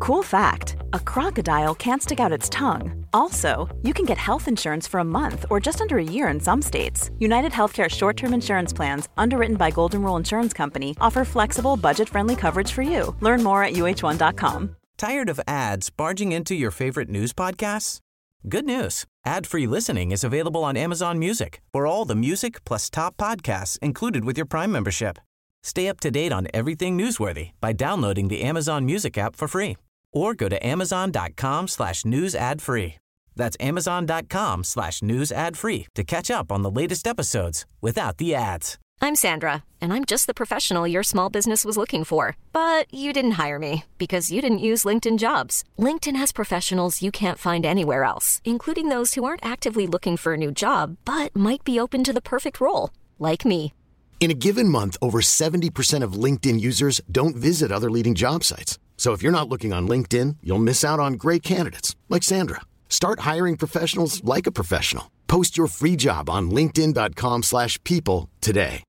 Cool fact, a crocodile can't stick out its tongue. Also, you can get health insurance for a month or just under a year in some states. United Healthcare short-term insurance plans, underwritten by Golden Rule Insurance Company, offer flexible, budget-friendly coverage for you. Learn more at uh1.com. Tired of ads barging into your favorite news podcasts? Good news. Ad-free listening is available on Amazon Music for all the music plus top podcasts included with your Prime membership. Stay up to date on everything newsworthy by downloading the Amazon Music app for free or go to amazon.com/news ad free. That's amazon.com/news ad free to catch up on the latest episodes without the ads. I'm Sandra, and I'm just the professional your small business was looking for. But you didn't hire me because you didn't use LinkedIn Jobs. LinkedIn has professionals you can't find anywhere else, including those who aren't actively looking for a new job, but might be open to the perfect role, like me. In a given month, over 70% of LinkedIn users don't visit other leading job sites. So if you're not looking on LinkedIn, you'll miss out on great candidates like Sandra. Start hiring professionals like a professional. Post your free job on linkedin.com/people today.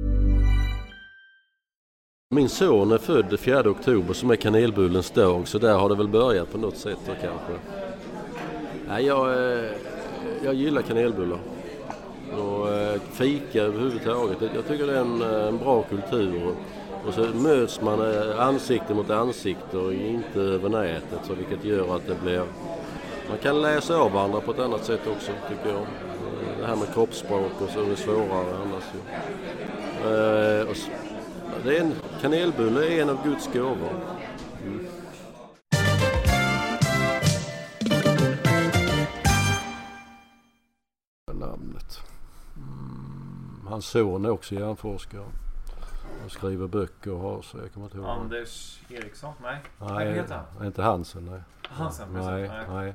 Min son är född 4 oktober som är kanelbullens dag, så där har det väl börjat på något sätt då, kanske. Nej, jag gillar kanelbullar. Och fika överhuvudtaget. Jag tycker det är en bra kultur. Och så möts man ansikte mot ansikte och inte över nätet, så vilket gör att det blir... Man kan läsa av varandra på ett annat sätt också, tycker jag. Det här med kroppsspråk och så är det svårare annars. Det är en kanelbulle är en av Guds gåvor. Namnet. Hans son är också hjärnforskare. Han skriver böcker och har så jag kommer inte ihåg. Anders Eriksson? Nej. Nej, inte Hansen, nej. Hansen, nej.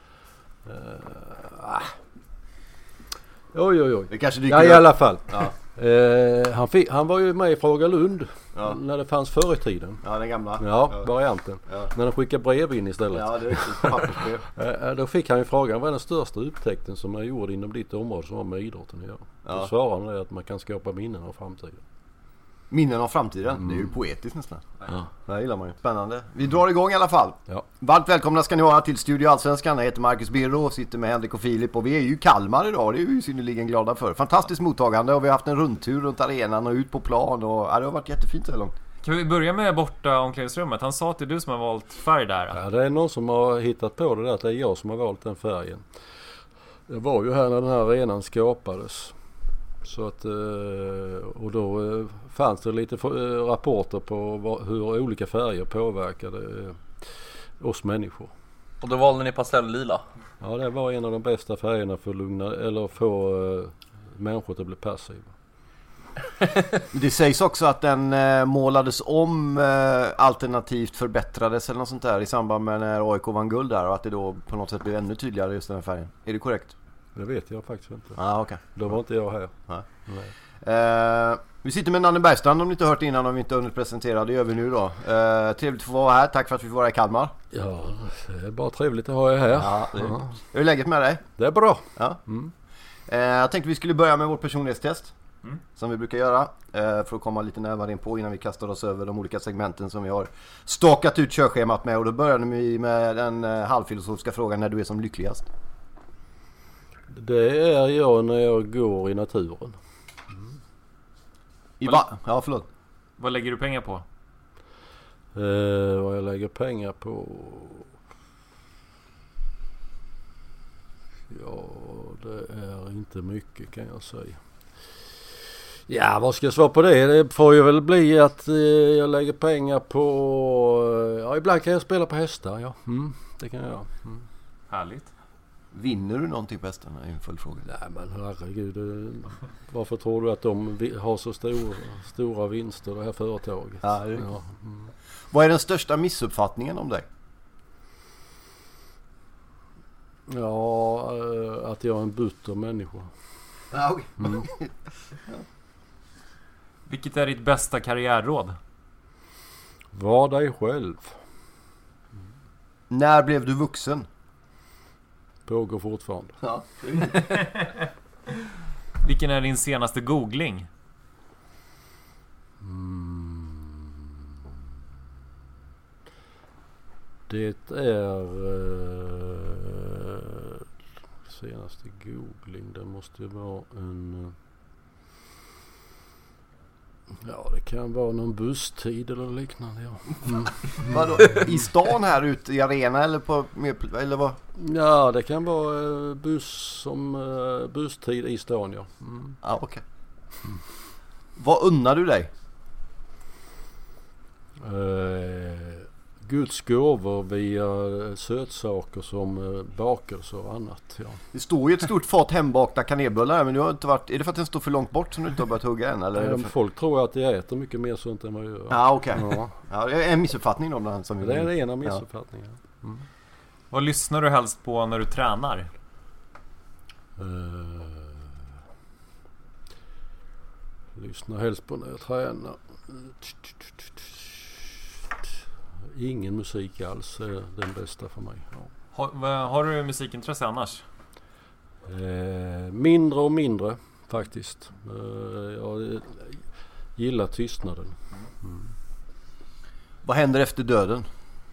Oj. Det kanske ja, i alla fall. Ja. Han var ju med i Fråga Lund när det fanns förr i tiden. Ja, den gamla. Ja, varianten. Ja. När de skickade brev in istället. Ja, det är riktigt. Pappersbrev. Då fick han ju frågan, vad är den största upptäckten som är gjord inom ditt område som har med idrotten att göra? Ja. Då svarade han att man kan skapa minnen av framtiden. Minnen av framtiden, det är ju poetiskt nästan. Ja. Det gillar man ju. Spännande. Vi drar igång i alla fall. Ja. Varmt välkomna ska ni vara till Studio Allsvenskan. Jag heter Marcus Birro och sitter med Henrik och Filip. Och vi är ju i Kalmar idag, det är vi ju synnerligen glada för. Fantastiskt mottagande och vi har haft en rundtur runt arenan och ut på plan. Och det har varit jättefint så långt. Kan vi börja med borta omklädningsrummet? Han sa att det är du som har valt färg där. Ja, det är någon som har hittat på det där, att det är jag som har valt den färgen. Det var ju här när den här arenan skapades. Så att, och då fanns det lite rapporter på hur olika färger påverkade oss människor. Och då valde ni pastell lila? Ja, det var en av de bästa färgerna för att lugna eller få människor att bli passiva. Det sägs också att den målades om alternativt förbättrades eller något sånt där i samband med när AIK vann guld där och att det då på något sätt blev ännu tydligare just den här färgen. Är det korrekt? Det vet jag faktiskt inte. Okay. Då var inte jag här. Nej. Vi sitter med Nanne Bergstrand, om ni inte hört innan, om vi inte hunnit presentera. Det gör vi nu då. Trevligt att få vara här. Tack för att vi får vara i Kalmar. Ja, det är bara trevligt att ha er här. Ja, hur är läget med dig? Det är bra. Ja. Jag tänkte vi skulle börja med vårt personlighetstest. Som vi brukar göra. För att komma lite närmare in på innan vi kastar oss över de olika segmenten som vi har stakat ut körschemat med. Och då börjar vi med den halvfilosofiska frågan: när du är som lyckligast? Det är jag när jag går i naturen. Ja, förlåt. Vad lägger du pengar på? Vad jag lägger pengar på? Ja, det är inte mycket kan jag säga. Ja, vad ska jag svara på det? Det får ju väl bli att jag lägger pengar på... Ja, ibland kan jag spela på hästar, ja. Det kan jag göra. Härligt. Vinner du någonting på hästarna? Är en full fråga. Nej, men herregud. Varför tror du att de har så stora vinster, det här företaget? Ja. Vad är den största missuppfattningen om dig? Ja, att jag är en butter människa. Ja, okay. Vilket är ditt bästa karriärråd? Var dig själv. När blev du vuxen? Pågår fortfarande. Ja. Vilken är din senaste googling? Det är senaste googling. Det måste ju vara en... Ja, det kan vara någon busstid eller liknande. Ja. Vadå? I stan här ute i arena eller på eller vad? Ja, det kan vara busstid i stan, ja. Ja, okej. Vad unnar du dig? Guds gåvor via sötsaker som bakelse och annat. Ja. Det står ju ett stort fat hembakta kanelbullar här, men du har inte varit... Är det för att den står för långt bort som du inte har börjat hugga än? Eller folk tror att jag äter mycket mer sånt än vad jag gör. Ja, okej. Ja, det är en missuppfattning om den som det är en av missuppfattningarna. Vad lyssnar du helst på när du tränar? Lyssnar helst på när jag tränar. Ingen musik alls är den bästa för mig. Ja. Har du musikintresse annars? Mindre och mindre faktiskt. Jag gillar tystnaden. Vad händer efter döden?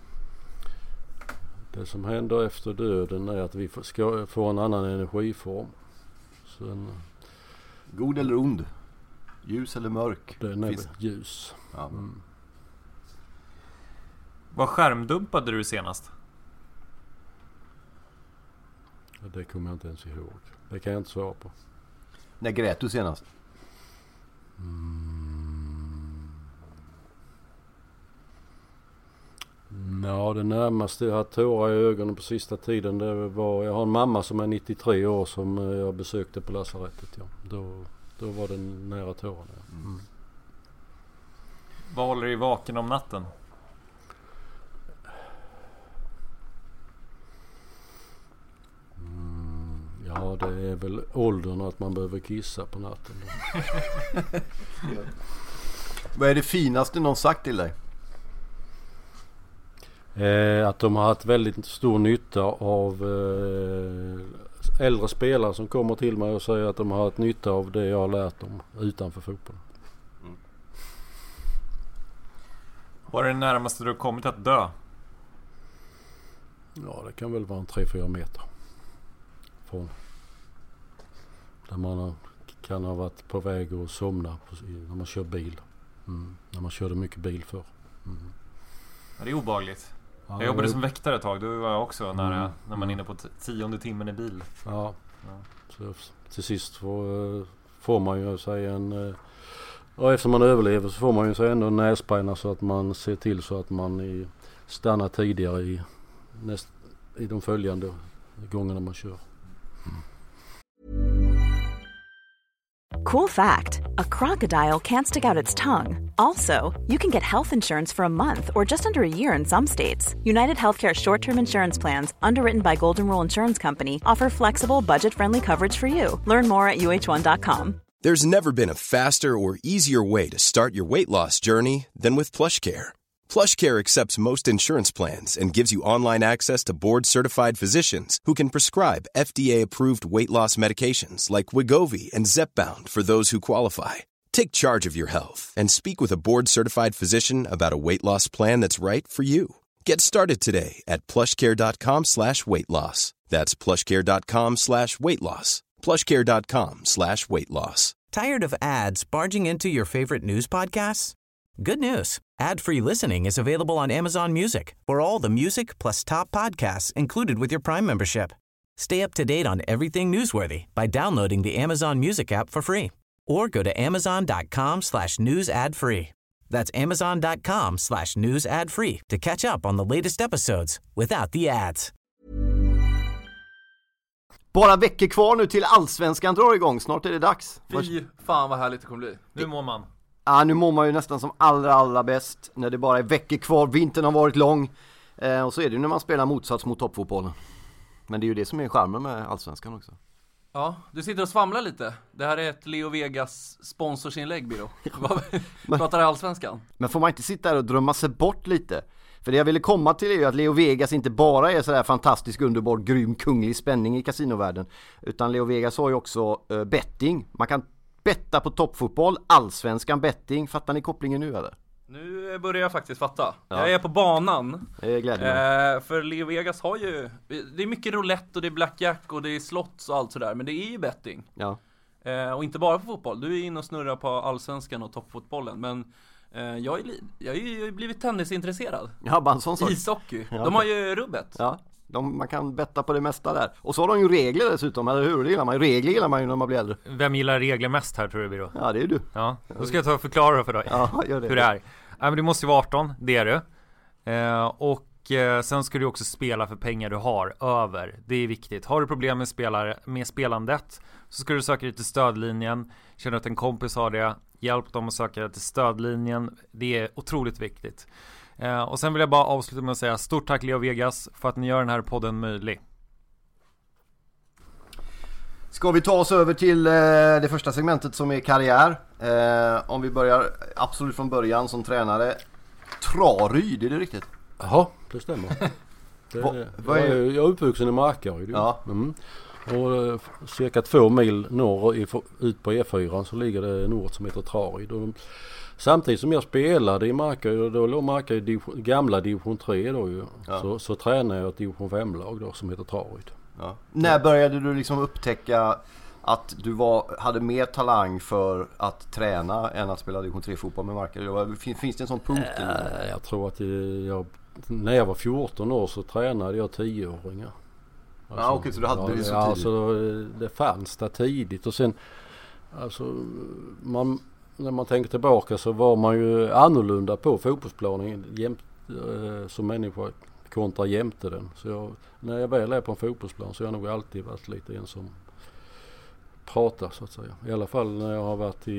Det som händer efter döden är att vi ska få en annan energiform. Sen, god eller ond? Ljus eller mörk? Den är ljus. Ja. Vad skärmdumpade du senast? Det kommer jag inte ens ihåg. Det kan jag inte svara på. När grät du senast? Ja, det närmaste jag har tårar i ögonen på sista tiden, det var... Jag har en mamma som är 93 år som jag besökte på lasarettet. Ja. Då var det nära tårarna. Vad håller dig vaken om natten? Ja, det är väl åldern att man behöver kissa på natten. Ja. Vad är det finaste någon sagt till dig? Att de har haft väldigt stor nytta av äldre spelare som kommer till mig och säger att de har haft nytta av det jag har lärt dem utanför fotbollen. Vad är det närmaste du har kommit att dö? Ja, det kan väl vara en 3-4 meter från där man kan ha varit på väg att somna när man kör bil. När man körde mycket bil förr. Ja, det är obehagligt. Ja, jag jobbade som väktare ett tag. Då var jag också när man är inne på 10:e timmen i bil. Ja. Så till sist får man ju säga en... Och efter man överlever så får man ju säga ändå en nässpajna så att man ser till så att man stannar tidigare i de följande gångerna man kör. Cool fact, a crocodile can't stick out its tongue. Also, you can get health insurance for a month or just under a year in some states. United Healthcare short-term insurance plans, underwritten by Golden Rule Insurance Company, offer flexible, budget-friendly coverage for you. Learn more at uh1.com. There's never been a faster or easier way to start your weight loss journey than with PlushCare. PlushCare accepts most insurance plans and gives you online access to board-certified physicians who can prescribe FDA-approved weight loss medications like Wegovy and Zepbound for those who qualify. Take charge of your health and speak with a board-certified physician about a weight loss plan that's right for you. Get started today at plushcare.com/weightloss. That's plushcare.com/weightloss. plushcare.com/weightloss. Tired of ads barging into your favorite news podcasts? Good news. Ad-free listening is available on Amazon Music for all the music plus top podcasts included with your Prime membership. Stay up to date on everything newsworthy by downloading the Amazon Music app for free or go to amazon.com/news ad free. That's amazon.com/news ad free to catch up on the latest episodes without the ads. Bara veckor kvar nu till Allsvenskan drar igång. Snart är det dags. Fy fan vad härligt det kommer bli. Hur mår man? Ja, nu mår man ju nästan som allra bäst när det bara är veckor kvar. Vintern har varit lång. Och så är det ju när man spelar motsats mot toppfotbollen. Men det är ju det som är charmen med Allsvenskan också. Ja, du sitter och svamlar lite. Det här är ett Leo Vegas sponsorsinlägg, Biro. Pratar Allsvenskan. Men får man inte sitta där och drömma sig bort lite? För det jag ville komma till är ju att Leo Vegas inte bara är sådär fantastisk, underbar, grym, kunglig spänning i kasinovärlden. Utan Leo Vegas har ju också betting. Man kan betta på toppfotboll, Allsvenskan betting. Fattar ni kopplingen nu eller? Nu börjar jag faktiskt fatta. Ja. Jag är på banan. Det glädjer för Leo Vegas har ju... Det är mycket roulette och det är blackjack och det är slots och allt sådär. Men det är ju betting. Ja. Och inte bara på fotboll. Du är inne och snurrar på allsvenskan och toppfotbollen. Men jag har ju blivit tennisintresserad. Ja, bara en sån sak. Ishockey. Ja. De har ju rubbet. Ja. Man kan betta på det mesta där. Och så har de ju regler dessutom, eller hur? Det gillar man ju. Regler gillar man ju när man blir äldre. Vem gillar regler mest här, tror du, Biro? Ja, det är du. Ja, då ska jag ta och förklara för dig gör det. Hur det är. Men du måste ju vara 18, det är du. Och sen ska du också spela för pengar du har över. Det är viktigt. Har du problem med spelandet, så ska du söka dig till stödlinjen. Känner att en kompis har det, hjälp dem att söka dig till stödlinjen. Det är otroligt viktigt. Och sen vill jag bara avsluta med att säga stort tack Leo Vegas för att ni gör den här podden möjlig. Ska vi ta oss över till det första segmentet som är karriär. Om vi börjar absolut från början som tränare. Traryd, är det riktigt? Jaha, det stämmer. Jag är uppvuxen i Markaryd. Ja. Och cirka 2 mil ut på E4 så ligger det en ort som heter Traryd. Samtidigt som jag spelade i Markaryd, då låg Markaryd i gamla division 3 då ju. Ja. Så tränade jag ett division 5-lag då som heter Traryd. Ja. När började du liksom upptäcka att du hade mer talang för att träna än att spela division 3-fotboll med Markaryd? Finns det en sån punkt? Jag tror att när jag var 14 år så tränade jag 10-åringar. Alltså, okej, så du hade det så tidigt? Alltså, det fanns där tidigt och sen alltså, när man tänker tillbaka så var man ju annorlunda på fotbollsplanen som människa kontra jämte den. Så när jag väl är på en fotbollsplan så har jag nog alltid varit lite en som pratar så att säga. I alla fall när jag har varit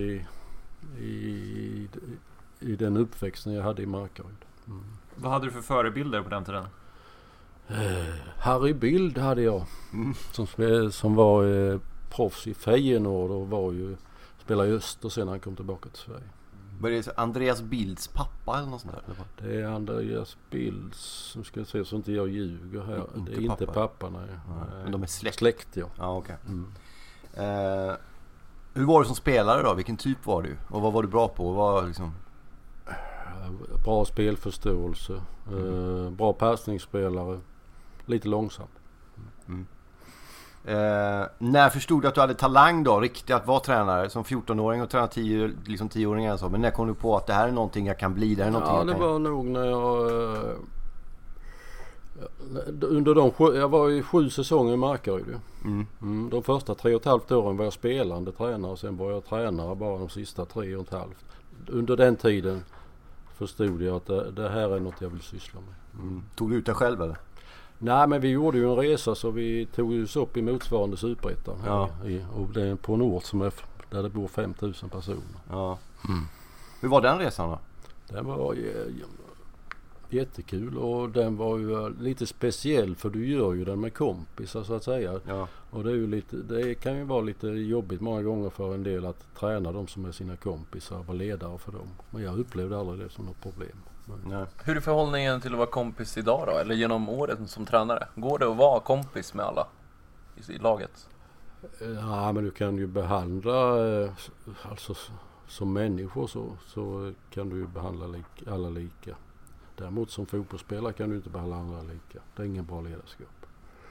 i den uppväxten jag hade i Markaryd. Vad hade du för förebilder på den tiden? Harry Bild hade jag som var proffs i Feyenoord och spelade i Öst och sen han kom tillbaka till Sverige. Var det Andreas Bilds pappa eller något sånt där? Det är Andreas Bilds, nu ska jag se så inte jag ljuger här. Det är inte pappa, nej. Men de är släkt, ja. Ja, okej. Hur var du som spelare då? Vilken typ var du? Och vad var du bra på? Bra spelförståelse, bra passningsspelare, lite långsam. När förstod du att du hade talang då, riktigt att vara tränare som 14-åring och träna 10-åringar så? Men när kom du på att det här är någonting jag kan bli? Det var nog när jag var i 7 säsonger i Markaryd. De första 3,5 åren var jag spelande tränare och sen var jag tränare bara de sista 3,5. Under den tiden förstod jag att det här är något jag vill syssla med. Tog du ut det själv eller? Nej, men vi gjorde ju en resa så vi tog oss upp i motsvarande Superettan. Ja. Och det är på en ort där det bor 5 000 personer. Ja. Hur var den resan då? Den var jättekul och den var ju lite speciell för du gör ju den med kompisar så att säga. Ja. Och det kan ju vara lite jobbigt många gånger för en del att träna dem som är sina kompisar och vara ledare för dem. Men jag upplevde aldrig det som något problem. Nej. Hur är förhållningen till att vara kompis idag då? Eller genom året som tränare? Går det att vara kompis med alla i laget? Ja, men du kan ju behandla alltså som människor så kan du ju behandla alla lika. Däremot som fotbollsspelare kan du inte behandla andra lika. Det är ingen bra ledarskap.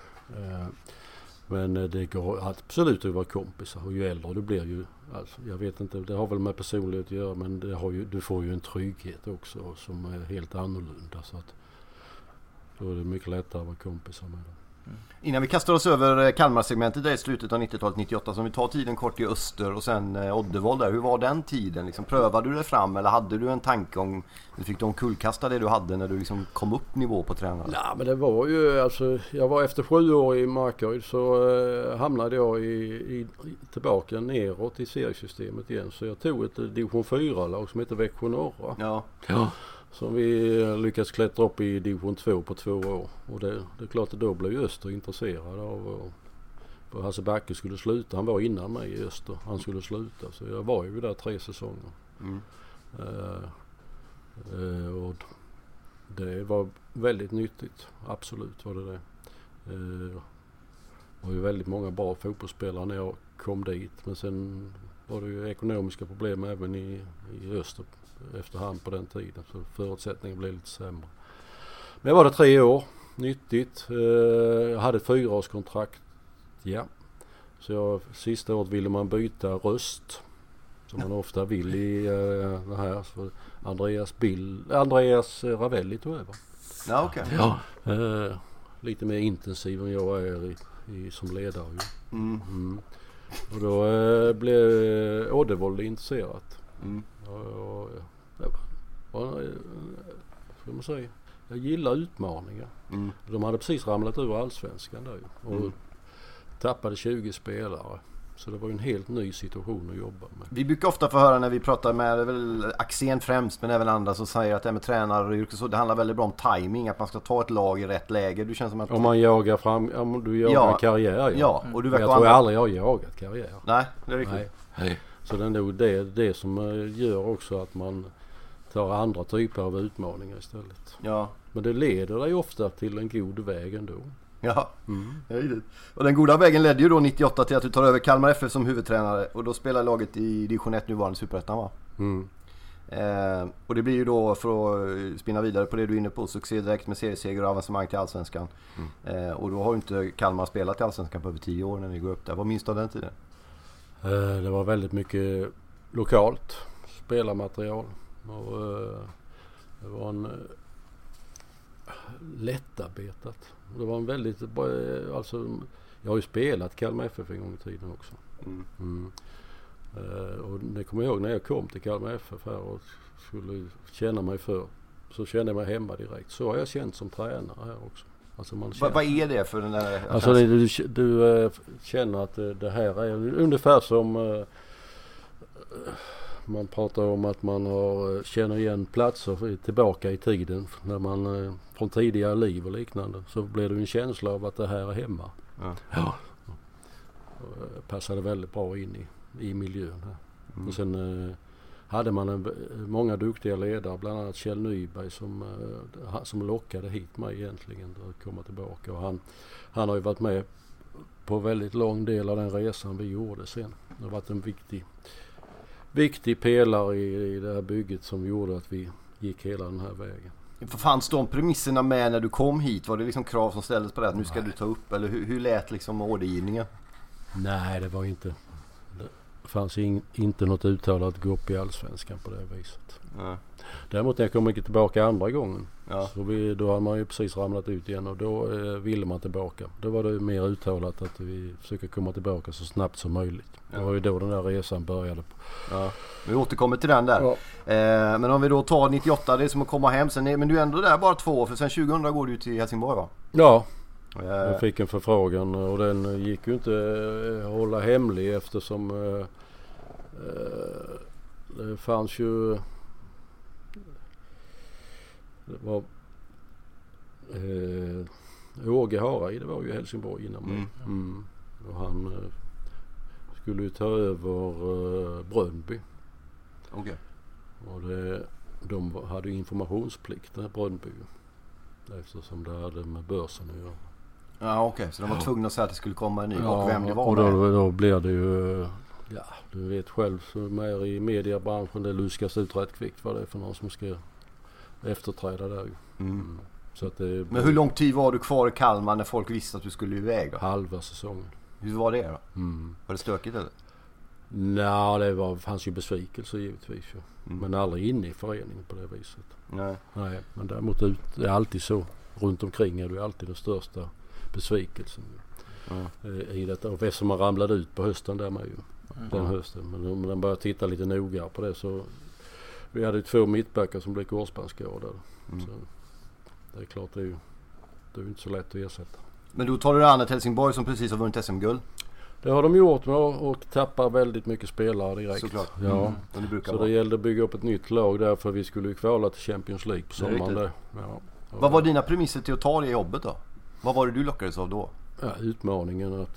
Men det går absolut att vara kompisar. Och ju äldre du blir ju, alltså, jag vet inte, det har väl med personlighet att göra, men du får ju en trygghet också som är helt annorlunda. Så att då är det mycket lättare att vara kompisar med dem. Innan vi kastar oss över Kalmar-segmentet där i slutet av 90-talet, 98, som vi tar tiden kort i Öster och sen Oddevold där. Hur var den tiden? Liksom, prövade du det fram eller hade du en tanke om, eller fick du omkullkasta det du hade när du liksom kom upp nivå på tränare? Ja, men det var ju, alltså, jag var efter 7 år i Markaryd så hamnade jag tillbaka neråt i seriesystemet igen. Så jag tog ett division 4-lag som heter Växjö Norra. Ja. Som vi lyckades klättra upp i division 2 på 2 år. Och det är klart att då blev Öster intresserad av för Hasse Backe skulle sluta. Han var innan mig i Öster. Han skulle sluta. Så jag var ju där 3 säsonger. Och det var väldigt nyttigt. Absolut var det. Det var ju väldigt många bra fotbollsspelare när jag kom dit. Men sen var det ju ekonomiska problem även i Öster efterhand på den tiden. Så förutsättningen blev lite sämre. Men jag var det 3 år. Nyttigt. Jag hade ett 4-årskontrakt. Ja. Så sista året ville man byta röst. Som man ofta vill i det här. Så Andreas Ravelli tog över. Ja, okej. Ja. Lite mer intensiv än jag är som ledare. Och då blev Oddevold intresserat. Ska man säga. Jag gillar utmaningar. De hade precis ramlat ur Allsvenskan där och tappade 20 spelare. Så det var ju en helt ny situation att jobba med. Vi brukar ofta få höra när vi pratar med Axén främst, men även andra som säger att det här med tränare och yrke, så det handlar väldigt bra om timing, att man ska ta ett lag i rätt läge. Du känns som att om man jagar fram, om du jagar karriär. Ja, och du jag tror aldrig jag har jagat karriär. Nej, det är riktigt. Nej. Så det är nog det som gör också att man tar andra typer av utmaningar istället. Ja. Men det leder dig ofta till en god väg ändå. Ja, och den goda vägen ledde ju då 98 till att du tar över Kalmar FF som huvudtränare, och då spelar laget i division 1 nuvarande Superettan, va? Och det blir ju då, för att spinna vidare på det du är inne på, succé direkt med serieseger och avancemang till Allsvenskan. Och då har ju inte Kalmar spelat i Allsvenskan på över 10 år när ni går upp där. Vad minns du av den tiden? Det var väldigt mycket lokalt spelarmaterial och det var en lättarbetat. Det var en väldigt, alltså jag har ju spelat Kalmar FF en gång i tiden också. Och det kommer jag ihåg när jag kom till Kalmar FF här och skulle känna mig för, så kände jag mig hemma direkt. Så har jag känt som tränare här också. Alltså man känner, vad är det för den där? Alltså du känner att det här är ungefär som man pratar om att man känner igen platser tillbaka i tiden när man från tidigare liv och liknande, så blir det en känsla av att det här är hemma. Ja. Passade väldigt bra in i miljön här. Och sen hade man många duktiga ledare, bland annat Kjell Nyberg som lockade hit mig egentligen att komma tillbaka, och han har ju varit med på väldigt lång del av den resan vi gjorde sen. Det har varit en viktig pelare i det här bygget som gjorde att vi gick hela den här vägen. Fanns de premisserna med när du kom hit? Var det liksom krav som ställdes på det att nu ska du ta upp, eller hur lät liksom ordergivningen? Nej, det var inte. Det fanns inte något uttalat att gå upp i Allsvenskan på det viset. Däremot när jag kom tillbaka andra gången, så då hade man ju precis ramlat ut igen, och då ville man tillbaka. Då var det mer uttalat att vi försöker komma tillbaka så snabbt som möjligt. Det var ju då den där resan började. Vi återkommer till den där. Men om vi då tar 98, det är som att komma hem sen. Men du är ändå där bara 2 år, för sen 2000 går du till Helsingborg, va? Ja. Jag fick en förfrågan, och den gick ju inte att hålla hemlig eftersom det fanns ju, det var Åge Hareide, det var ju Helsingborg innan mig. Och han skulle ju ta över Brönnby. Okay. Och de hade ju informationsplikt, Brönnby, eftersom det hade med börsen att göra. Ja, okej. Så de var tvungna att säga att det skulle komma en ny, och vem det var. Och då blev det ju, du vet själv som är i mediebranschen, det luskas ut rätt kvickt vad det är för någon som ska efterträda där. Så att men hur lång tid var du kvar i Kalmar när folk visste att du skulle iväg då? Halva säsongen. Hur var det då? Var det stökigt eller? Nej, fanns ju besvikelse givetvis. Men aldrig inne i föreningen på det viset. Nej, men däremot det är alltid så. Runt omkring är det alltid den största besvikelsen i detta. Och eftersom man ramlade ut på hösten där med ju. Den hösten. Men om man börjar titta lite noga på det, så vi hade 2 mittbackar som blev korsbandsskadade. Så det är klart, det är inte så lätt att ersätta. Men då tar du an ett Helsingborg som precis har vunnit SM-guld. Det har de gjort och tappar väldigt mycket spelare direkt. Såklart. Så det gällde att bygga upp ett nytt lag där, för vi skulle ju kvala till Champions League på sommaren där. Vad var dina premisser till att ta det jobbet då? Vad var det du lockades av då? Utmaningen att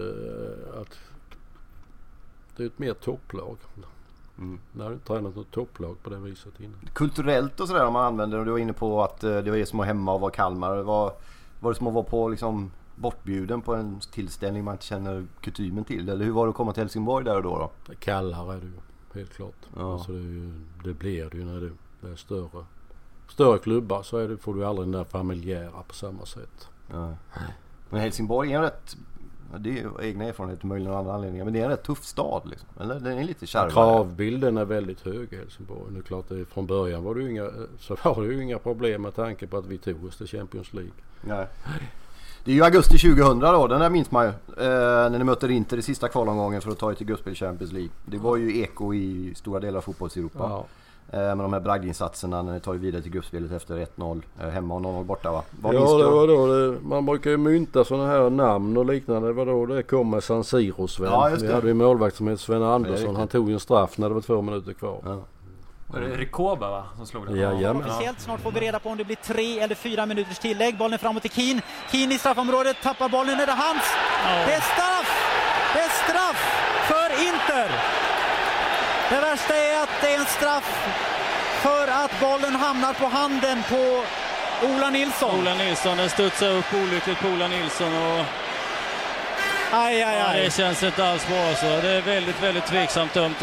det är ett mer topplag. Jag har inte tränat något topplag på det viset innan. Kulturellt och sådär, om man använder, och du var inne på att det var det som var hemma och var Kalmar. Var det som att vara på liksom bortbjuden på en tillställning man inte känner kutymen till? Eller hur var det att komma till Helsingborg där och då? Kallare är det ju, helt klart. Alltså det blir det ju när det är större klubbar, så får du aldrig den där familjära på samma sätt. Ja. Men Helsingborg är en rätt, det är ju egna erfarenheter möjligen och andra anledningar, men det är en rätt tuff stad liksom. Eller den är lite kärvare. Kravbilden är väldigt hög i Helsingborg. Nu är klart, från början var det ju inga problem med tanke på att vi tog oss till Champions League. Nej. Det är ju augusti 2000 då, den där minns man ju. När ni möter Inter i sista kvalomgången för att ta er till gruppspel Champions League. Det var ju eko i stora delar av fotbolls-Europa. Ja. Med de här bragdinsatserna när ni tar vidare till gruppspelet efter 1-0 hemma och 0-0 borta, va? Det var då man brukar ju mynta sådana här namn och liknande. Det var då det kom med San Siros vän. Ja, just det. Vi hade ju målvakt som heter Sven Andersson. Han tog ju en straff när det var 2 minuter kvar. Ja. Var det Rikoba, va? Som slog den? Ja. Officiellt snart får vi reda på om det blir 3 eller 4 minuters tillägg. Bollen framåt till Keane. Keane i straffområdet, tappar bollen, är det hans? Det är straff för Inter. Det värsta är att det är en straff för att bollen hamnar på handen på Ola Nilsson. Den studsar upp olyckligt på Ola Nilsson och aj. Det känns inte alls bra så. Det är väldigt, väldigt tveksamt dömt.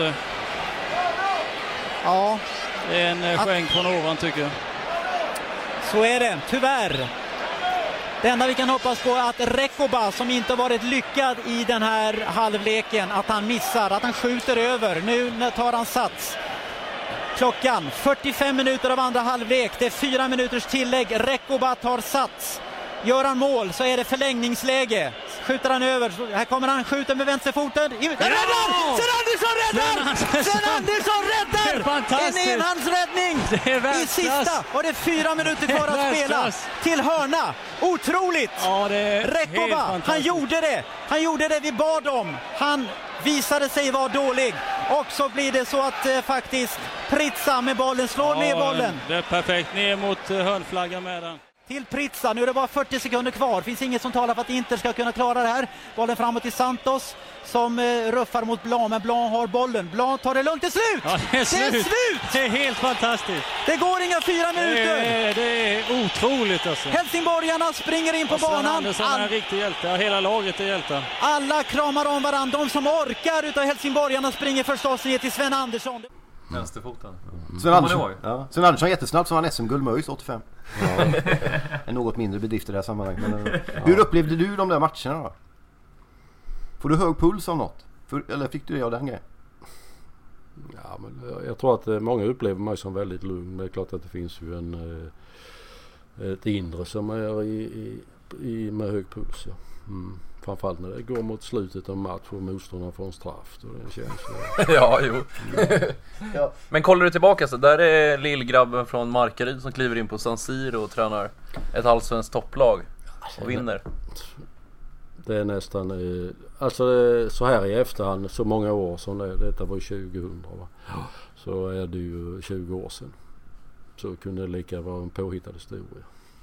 Ja. Det är en skänk från ovan, tycker jag. Så är det, tyvärr. Det enda vi kan hoppas på är att Recoba, som inte varit lyckad i den här halvleken, att han missar, att han skjuter över. Nu tar han sats. Klockan 45 minuter av andra halvlek. Det är 4 minuters tillägg. Recoba tar sats. Gör han mål så är det förlängningsläge. Skjuter han över. Här kommer han, skjuter med vänsterfoten. Räddar! Sven Andersson räddar! Sven Andersson räddar! En enhandsräddning i sista. Och det är 4 minuter kvar att spela. Till hörna. Otroligt! Ja, det är Recoba, han gjorde det. Han gjorde det vi bad om. Han visade sig vara dålig. Och så blir det så att faktiskt Pritsa med bollen slår ner bollen. Det är perfekt, ner mot hörnflaggan med den. Till Pritsa, nu är det bara 40 sekunder kvar. Finns inget som talar för att Inter ska kunna klara det här. Bollen framåt till Santos som ruffar mot Blanc, men Blanc har bollen. Blanc tar det lugnt, det är slut! Ja, det är slut! Det är helt fantastiskt. Det går inga 4 minuter. Det är otroligt alltså. Helsingborgarna springer in på banan. Andersson är en riktig hjälte. Ja, hela laget är hjältar. Alla kramar om varandra. De som orkar utav Helsingborgarna springer förstås ner till Sven Andersson. Vänsterfoten. Sven Andersson är jättesnabbt som han SM-guld med ÖIS 85. Ja. En något mindre bedrift i det här sammanhanget. Men, hur upplevde du de där matcherna då? Får du hög puls av något? Eller fick du det av den grejen? Ja, men jag tror att många upplever mig som väldigt lugn. Men det är klart att det finns ju ett inre som är med hög puls. Ja. Framförallt när det går mot slutet av match och motståndaren får en straff. Då det känns ja, jo. Ja. Men kollar du tillbaka så där är lillgrabben från Markaryd som kliver in på San Siro och tränar ett allsvenskt topplag och vinner. Det är nästan alltså så här i efterhand, så många år som detta var 2000, va? Så är det ju 20 år sedan. Så kunde det lika vara en påhittad historia.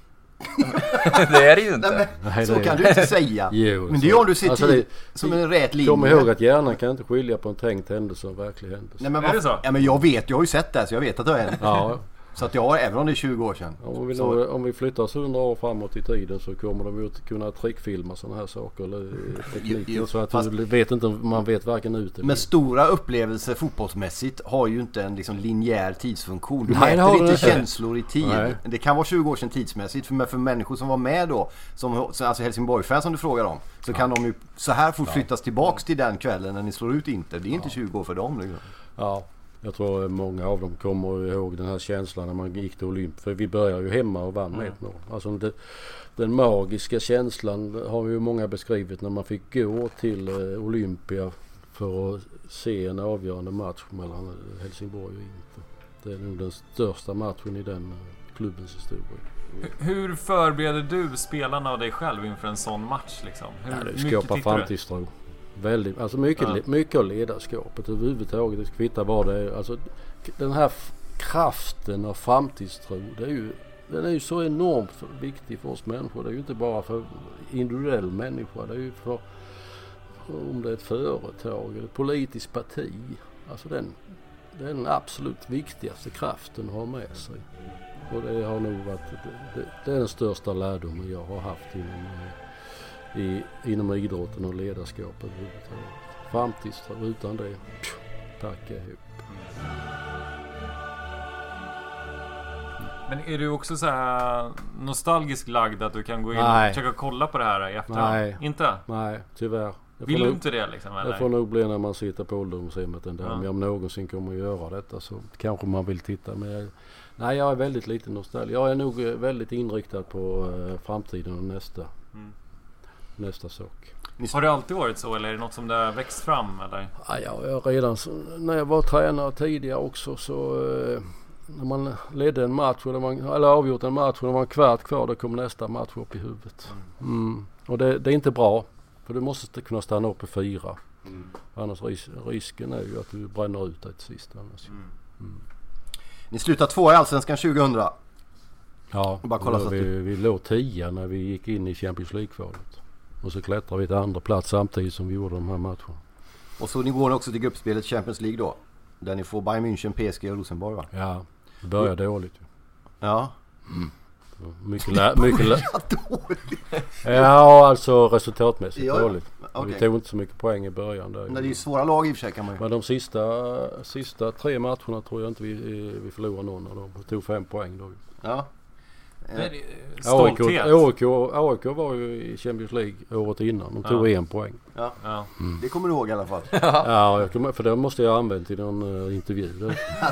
Det är det ju inte. Nej, så kan du inte säga. Jo, men det är om du ser till som en rät linje. Kom ihåg att hjärnan kan inte skilja på en tänkt händelse och en verklig händelse. Nej, men är det så? Ja, men jag har ju sett det så jag vet att det är en. Ja. Så att jag, även om det är 20 år sedan. Om vi flyttar oss 100 år framåt i tiden så kommer de ju att kunna trickfilma sådana här saker eller tekniker. Så att man vet varken ut eller. Men stora upplevelser fotbollsmässigt har ju inte en liksom linjär tidsfunktion. Du mäter inte känslor i tid. Nej. Det kan vara 20 år sedan tidsmässigt. För människor som var med då, alltså Helsingborg-fans som du frågar om, så kan de ju så här fort flyttas tillbaks till den kvällen när ni slår ut Inter. Det är inte 20 år för dem. Liksom. Ja. Jag tror många av dem kommer ihåg den här känslan när man gick till Olymp. För vi börjar ju hemma och vann med 1-0. Alltså den magiska känslan har ju många beskrivit när man fick gå till Olympia för att se en avgörande match mellan Helsingborg och Inter. Det är nog den största matchen i den klubbens historia. Hur förbereder du spelarna och dig själv inför en sån match? Liksom? Det skapar framtidstro. Väldigt, alltså mycket av ledarskapet överhuvudtaget. Det kvittar vad det är. Alltså, den här kraften av framtidstro, den är ju så enormt viktig för oss människor. Det är ju inte bara för individuell människa. Det är ju för om det är ett företag eller ett politiskt parti. Alltså det är den absolut viktigaste kraften att ha med sig. Och det har nog varit det är den största lärdomen jag har haft inom idrotten och ledarskapet. Framtidstro, utan det packa ihop. Men är du också så här nostalgisk lagd att du kan gå in och försöka kolla på det här i efterhand? Nej. Inte? Nej, tyvärr. Vill du inte det liksom? Eller? Det får nog bli när man sitter på ålderdomshemmet ändå. Om jag någonsin kommer att göra detta så kanske man vill titta. Men jag är väldigt lite nostalgisk. Jag är nog väldigt inriktad på framtiden och nästa sak. Har det alltid varit så eller är det något som det har växt fram? Eller? Ja, jag redan när jag var tränare tidigare också så när man ledde en match eller avgjort en match och det var en kvart kvar, då kom nästa match upp i huvudet. Och det är inte bra, för du måste kunna stanna upp i 4. Annars risken är ju att du bränner ut dig till sist. Ni slutade 2 i Allsvenskan 2000. Ja, bara kolla så vi låg 10 när vi gick in i Champions League-kvalet. Och så klättrade vi till andra plats samtidigt som vi gjorde de här matcherna. Och så ni går också till gruppspelet Champions League då? Där ni får Bayern München, PSG och Rosenborg, va? Ja, det börjar dåligt. Ja. Mycket Ja, alltså resultatmässigt dåligt. Okay. Vi tog inte så mycket poäng i början. Där. Men det är ju svåra lag i och för sig, kan man ju. Men de sista 3 matcherna tror jag inte vi förlorade någon av dem. Vi tog 5 poäng då. Ja. AIK var ju i Champions League året innan. De tog 1 poäng. Ja. Det kommer du ihåg i alla fall. Ja, för det måste jag använt i någon intervju.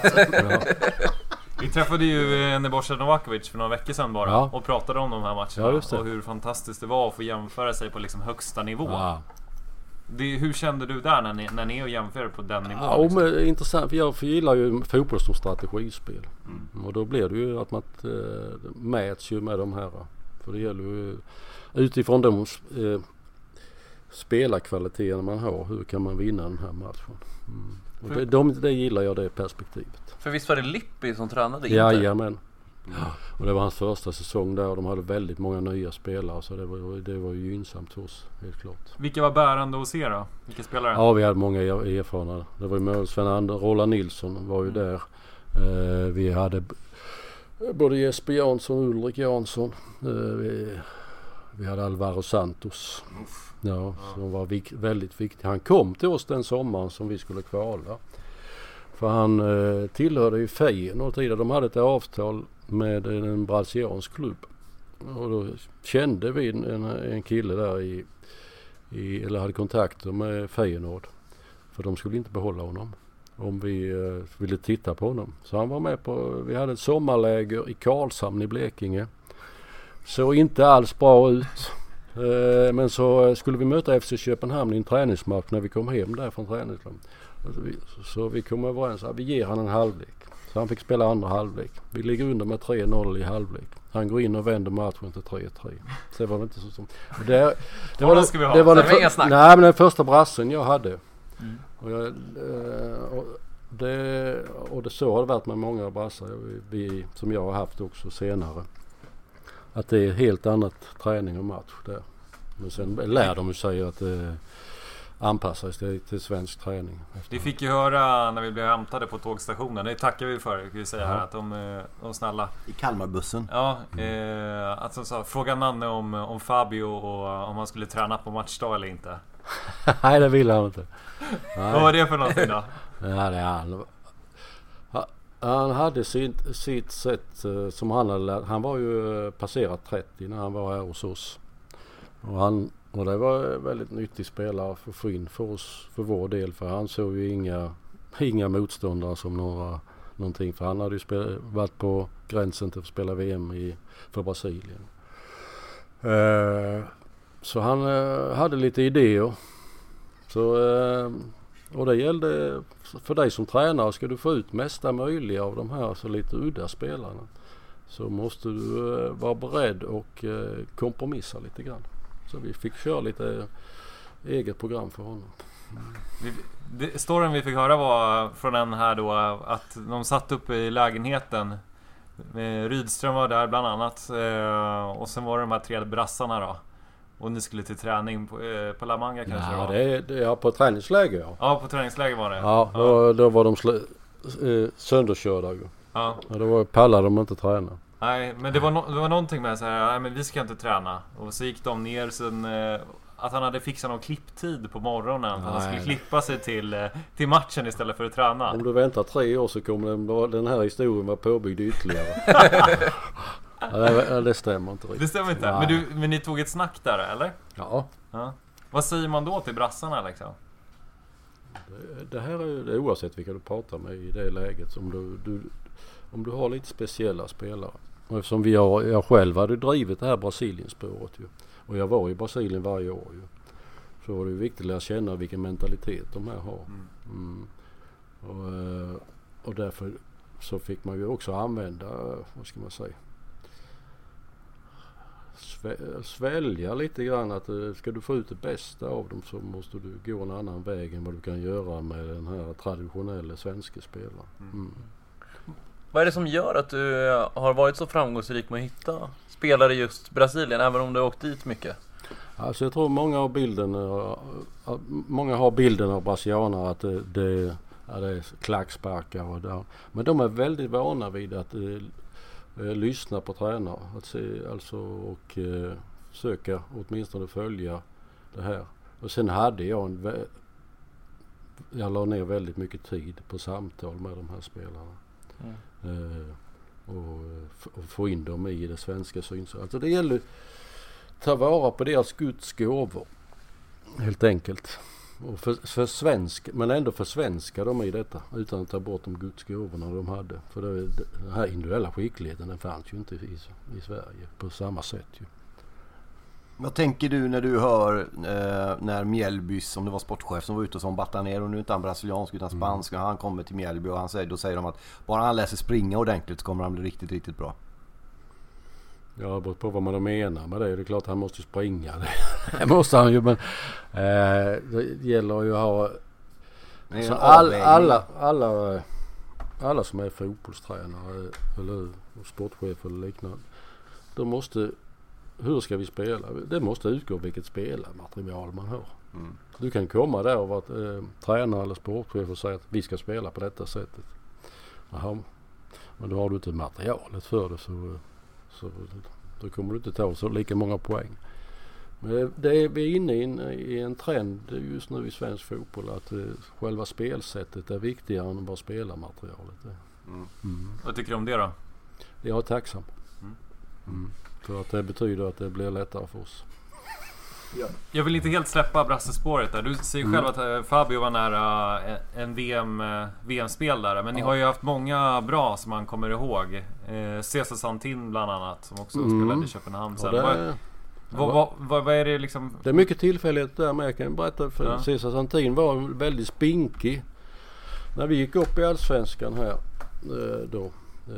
Vi träffade ju Nebojsa Novakovic för några veckor sedan bara och pratade om de här matcherna och hur fantastiskt det var att få jämföra sig på liksom högsta nivå. Ja. Hur kände du där när ni jämför på den nivån? Ja, men intressant, för jag gillar ju fotboll som strategispel. Och då blir det ju att man mäts ju med de här. För det gäller ju utifrån de spelarkvaliteterna man har, hur kan man vinna den här matchen. Och det gillar jag, det perspektivet. För visst var det Lippi som tränade Inter? Jajamän. Och det var hans första säsong där och de hade väldigt många nya spelare, så det var ju gynnsamt för oss, helt klart. Vilka var bärande hos er då? Vilka spelare? Ja, vi hade många erfarna. Det var ju Roland Nilsson var ju där. Vi hade både Jesper Jansson och Ulrik Jansson. Vi hade Alvaro Santos. Som var väldigt viktig. Han kom till oss den sommaren som vi skulle kvala. För han tillhörde ju Feyenoord tidigare. De hade ett avtal med en brasiliansk klubb. Och då kände vi en kille där eller hade kontakter med Feyenoord. För de skulle inte behålla honom om vi ville titta på honom. Så han var med vi hade ett sommarläger i Karlshamn i Blekinge. Så inte alls bra ut. Men så skulle vi möta FC Köpenhamn i en träningsmatch när vi kom hem där från träningsland. Så vi kom överens att vi ger han en halvlek. Så han fick spela andra halvlek. Vi ligger under med 3-0 i halvlek. Han går in och vänder matchen till 3-3. Så det var inte så som... Det var den första brassen jag hade. Och det så har det varit med många brassar som jag har haft också senare. Att det är helt annat träning och match där. Men sen lär de ju sig att anpassa sig till svensk träning. Vi fick ju höra när vi blev hämtade på tågstationen. Det tackar vi för, kan vi säga här, att de snälla. I Kalmarbussen. Ja, att de sa, fråga Nanne om Fabio och om han skulle träna på matchdag eller inte. Nej, det vill han inte. Vad var det för någonting då? Han hade sitt sätt som han hade lärt. Han var ju passerat 30 när han var här hos oss. Och det var väldigt nyttig spelare för att få in för oss, för vår del. För han såg ju inga motståndare som någonting. För han hade ju varit på gränsen till att spela VM för Brasilien. Så han hade lite idéer. Och det gällde för dig som tränare, ska du få ut mesta möjliga av de här så lite udda spelarna, så måste du vara beredd och kompromissa lite grann. Så vi fick köra lite eget program för honom. Storyn vi fick höra var från en här då, att de satt uppe i lägenheten. Rydström var där bland annat, och sen var det de här 3 brassarna då. Och ni skulle till träning på La Manga kanske? Ja, på träningsläger. Ja, på träningsläger var det. Ja, då var de sönderkörda ju. Ja. Och då pallade de inte träna. Nej, men det var någonting med så här, nej men vi ska inte träna. Och så gick de ner, sen att han hade fixat någon klipptid på morgonen. Att han skulle klippa sig till matchen istället för att träna. Om du väntar 3 år så kommer den här historien vara påbyggd ytterligare. Det stämmer inte riktigt. Det stämmer inte. Men ni tog ett snack där, eller? Ja. Vad säger man då till brassarna liksom? Det här är det, oavsett vilka du pratar med i det läget. Om du har lite speciella spelare. Och eftersom jag själv hade drivit det här Brasilien-spåret ju. Och jag var i Brasilien varje år ju. Så var det ju viktigt att lära känna vilken mentalitet de här har. Och därför så fick man ju också använda, vad ska man säga, svälja lite grann att ska du få ut det bästa av dem så måste du gå en annan väg än vad du kan göra med den här traditionella svenska spelaren. Vad är det som gör att du har varit så framgångsrik med att hitta spelare i just Brasilien, även om du har åkt dit mycket? Alltså jag tror många har bilden av brasilianer att det är klacksparkar och där. Men de är väldigt vana vid att lyssna på tränare, att se, alltså, och försöka åtminstone följa det här. Och sen hade jag la ner väldigt mycket tid på samtal med de här spelarna. Och få in dem i det svenska synsättet. Alltså det gäller att ta vara på deras Guds gåvor helt enkelt. Och för svensk, men ändå för svenska de i detta utan att ta bort de Guds gåvorna de hade. För den här individuella skickligheten den fanns ju inte i Sverige på samma sätt ju. Vad tänker du när du hör när Mjällby, som det var sportchef som var ute som Batanero, nu inte han brasiliansk utan spansk, och han kommer till Mjällby och då säger de att bara han läser springa ordentligt så kommer han bli riktigt, riktigt bra. Ja, det beror på vad man menar med det. Det är klart han måste springa. Det måste han ju, men det gäller ju att ha så alla som är fotbollstränare eller sportchef eller liknande, de måste, hur ska vi spela? Det måste utgå vilket spelarmaterial man har. Du kan komma där och vara tränare eller sportchef och säga att vi ska spela på detta sättet. Jaha, men då har du inte materialet för det så då kommer du inte ta så lika många poäng. Men vi är inne i en trend just nu i svensk fotboll att själva spelsättet är viktigare än vad spelarmaterialet är. Vad tycker du om det då? Jag är tacksam. För att det betyder att det blir lättare för oss. Jag vill inte helt släppa brassespåret där. Du säger själv att Fabio var nära en VM-spel där. Men ni har ju haft många bra som man kommer ihåg. Cesar Santin bland annat, som också spelade i Köpenhamn sen. Vad är det liksom? Det är mycket tillfällighet där, men jag kan berätta för Cesar Santin var väldigt spinkig. När vi gick upp i Allsvenskan här då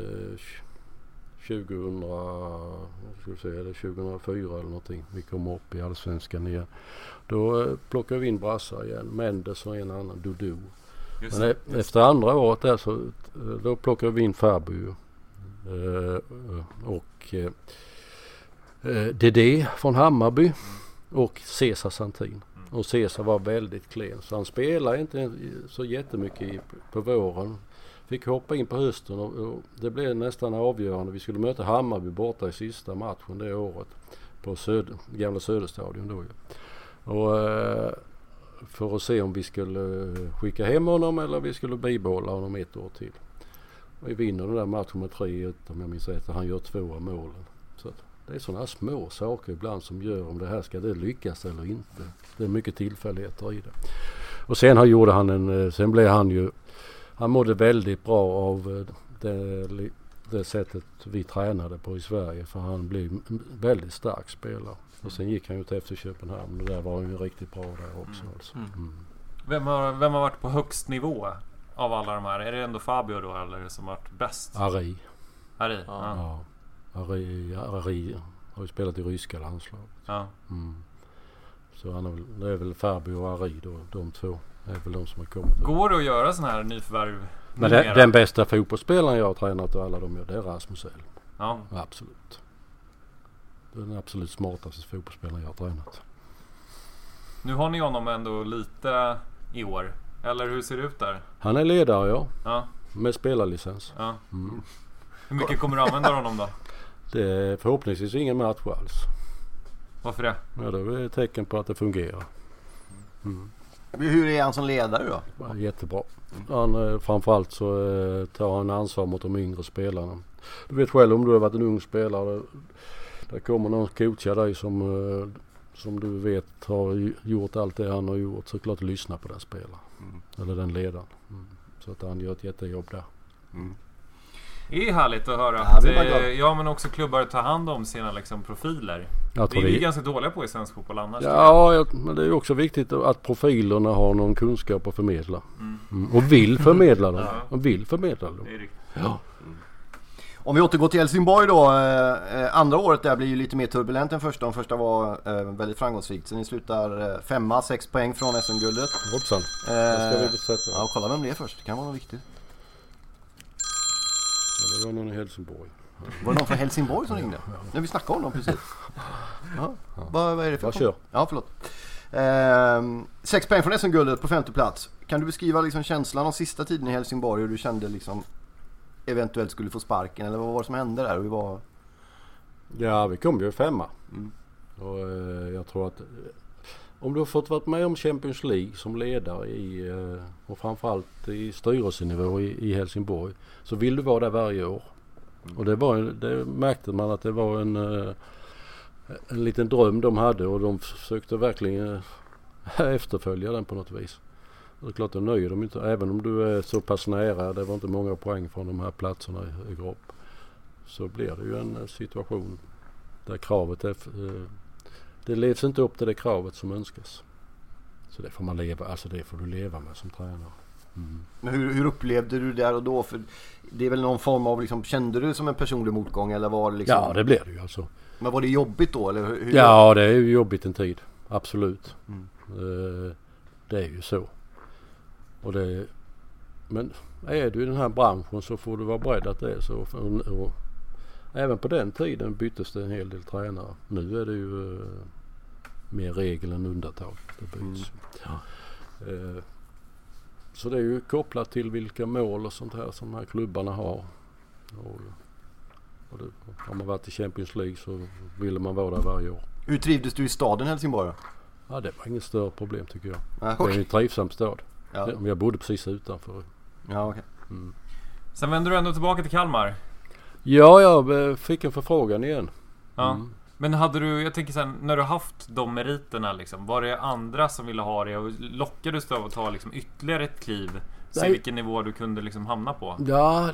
2004 eller någonting. Vi kom upp i Allsvenskan igen. Då plockade vi in brassar igen. Mendes och en annan, Dudu. Men efter andra året där så då plockade vi in Fabio och Dede från Hammarby och Cesar Santin. Och Cesar var väldigt klen så han spelade inte så jättemycket på våren. Fick hoppa in på hösten och det blev nästan avgörande. Vi skulle möta Hammarby borta i sista matchen det året på gamla Söderstadion då. Och för att se om vi skulle skicka hem honom eller vi skulle bibehålla honom ett år till. Och vi vinner den där matchen med 3-1 om jag minns rätt. Han gör 2 av målen. Så det är sådana små saker ibland som gör om det här ska det lyckas eller inte. Det är mycket tillfälligheter i det. Och sen sen blev han mådde väldigt bra av det sättet vi tränade på i Sverige, för han blev väldigt stark spelare. Och sen gick han ju till FC Köpenhamn och där var han ju riktigt bra där också. Alltså. Vem har varit på högst nivå av alla de här? Är det ändå Fabio då eller som varit bäst? Ari. Ja. Ari har ju spelat i ryska landslaget. Ja. Så det är väl Fabio och Ari då, de två. Det är väl de som har kommit. Går det att göra sån här nyförvärv? Men den bästa fotbollsspelaren jag har tränat och alla de gör, det är Rasmus Elm. Ja. Absolut. Det är den absolut smartaste fotbollsspelaren jag har tränat. Nu har ni honom ändå lite i år. Eller hur ser det ut där? Han är ledare, ja. Med spelarlicens. Ja. Hur mycket kommer du använda honom då? Det är förhoppningsvis ingen match alls. Varför det? Ja, det är ett tecken på att det fungerar. Hur är han som ledare då? Ja, jättebra. Framförallt så tar han ansvar mot de yngre spelarna. Du vet själv om du har varit en ung spelare. Där kommer någon coacha dig som du vet har gjort allt det han har gjort. Så klart lyssna på den spelaren. Eller den ledaren. Så att han gör ett jättejobb där. Det är härligt att höra att men också klubbar tar hand om sina liksom, profiler. Det är vi ganska dåliga på i svensk fotboll annars. Ja, men det är också viktigt att profilerna har någon kunskap att förmedla. Och vill förmedla dem. Och vill förmedla dem. Det är riktigt. Ja. Om vi återgår till Helsingborg då. Andra året där blir ju lite mer turbulent än första. Den första var väldigt framgångsrikt. Så ni slutar 5-6 poäng från SM-guldet. Hoppsan. Det ska vi besätta. Ja, kolla vem det är först. Det kan vara något viktigt. Ja, det var någon i Helsingborg. Var det någon från Helsingborg som ringde? När vi snackade om dem precis. Ja. Vad är det för? Kör. Ja, förlåt. 6 poäng från SM-guldet på 5:e plats. Kan du beskriva liksom känslan av sista tiden i Helsingborg, hur du kände liksom eventuellt skulle få sparken, eller vad var det som hände där? Ja, vi kom ju 5:a. Och jag tror att om du har fått varit med om Champions League som ledare och framförallt i styrelsenivå i Helsingborg, så vill du vara där varje år. Och det märkte man att det var en liten dröm de hade, och de försökte verkligen efterfölja den på något vis. Det är klart, de nöjer dem inte, även om du är så pass nära, det var inte många poäng från de här platserna i grupp, så blir det ju en situation där kravet är, det levs inte upp till det kravet som önskas. Så det får man leva, alltså det får du leva med som tränare. Men hur upplevde du där och då? För det är väl någon form av liksom, kände du som en personlig motgång, eller var det liksom... Ja, det blev det ju alltså. Men var det jobbigt då, eller hur? Ja, det är ju jobbigt en tid, absolut. Det är ju så. Och men är du i den här branschen så får du vara beredd att det är så. Och även på den tiden byttes det en hel del tränare. Nu är det ju mer regel än undantag. Det byts. Så det är ju kopplat till vilka mål och sånt här som de här klubbarna har. Och har man varit i Champions League så ville man vara där varje år. Hur trivdes du i staden Helsingborg då? Ja, det var inget större problem tycker jag. Ah, okay. Det är en trivsam stad. Ja. Jag bodde precis utanför. Ja, okej. Sen vänder du ändå tillbaka till Kalmar. Ja, jag fick en förfrågan igen. Ja. Men hade du, jag tänker sen, när du haft de meriterna liksom, var det andra som ville ha det, och lockades du av att ta liksom ytterligare ett kliv? Se vilken nivå du kunde liksom hamna på? Ja,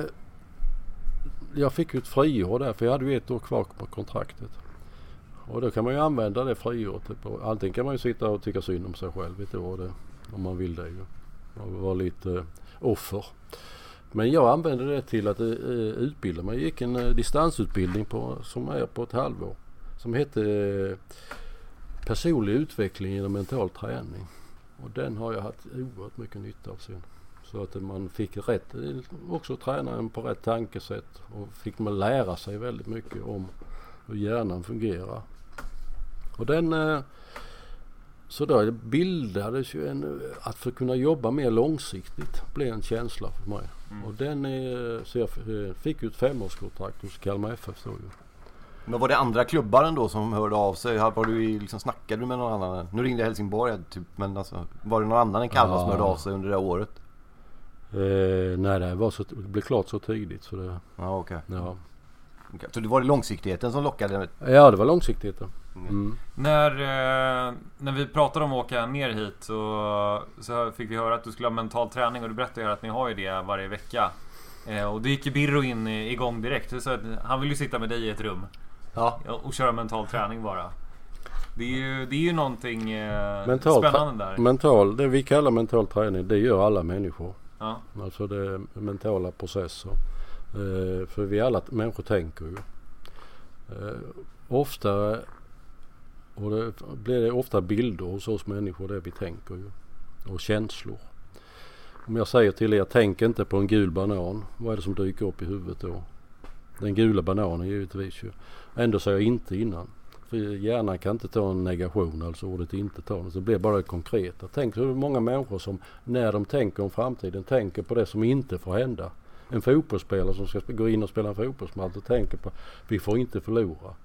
jag fick ju ett friår där, för jag hade ju 1 år kvar på kontraktet. Och då kan man ju använda det friåret. Antingen kan man ju sitta och tycka synd om sig själv ett år, om man vill det ju. Och vara lite offer. Men jag använde det till att utbilda mig. Jag gick en distansutbildning som är på ett halvår. Som hette personlig utveckling genom mental träning. Och den har jag haft oerhört mycket nytta av sen. Så att man fick också träna på rätt tankesätt. Och fick man lära sig väldigt mycket om hur hjärnan fungerar. Och så då bildades ju att för kunna jobba mer långsiktigt blev en känsla för mig. Och så jag fick ju ett 5-årskontrakt hos Kalmar FF då ju. Men var det andra klubbar ändå som hörde av sig? Var du liksom, snackade du med någon annan? Nu ringde Helsingborg typ, men alltså, var det någon annan än Kalmar som hörde av sig under det året? Nej, det blev klart så tidigt så det... Ja, okej. Ja. Okay. Så det var det långsiktigheten som lockade? Ja, det var långsiktigheten. När vi pratade om att åka ner hit så fick vi höra att du skulle ha mental träning, och du berättade att ni har ju det varje vecka. Och det gick ju Birro in igång direkt. Så att han vill ju sitta med dig i ett rum och köra mental träning bara. Det är ju någonting spännande där. Det vi kallar mental träning, det gör alla människor. Ja. Alltså det är mentala processer. För vi alla människor tänker ju. Ofta, och det blir ofta bilder hos oss människor, det vi tänker ju. Och känslor. Om jag säger till er, tänk inte på en gul banan. Vad är det som dyker upp i huvudet då? Den gula bananen givetvis ju. Ändå säger jag inte innan. För hjärnan kan inte ta en negation, alltså ordet inte ta. Så det blir bara det konkreta. Tänk hur många människor som när de tänker om framtiden tänker på det som inte får hända. En fotbollsspelare som ska gå in och spela en fotbollsmatch och tänker på vi får inte förlora.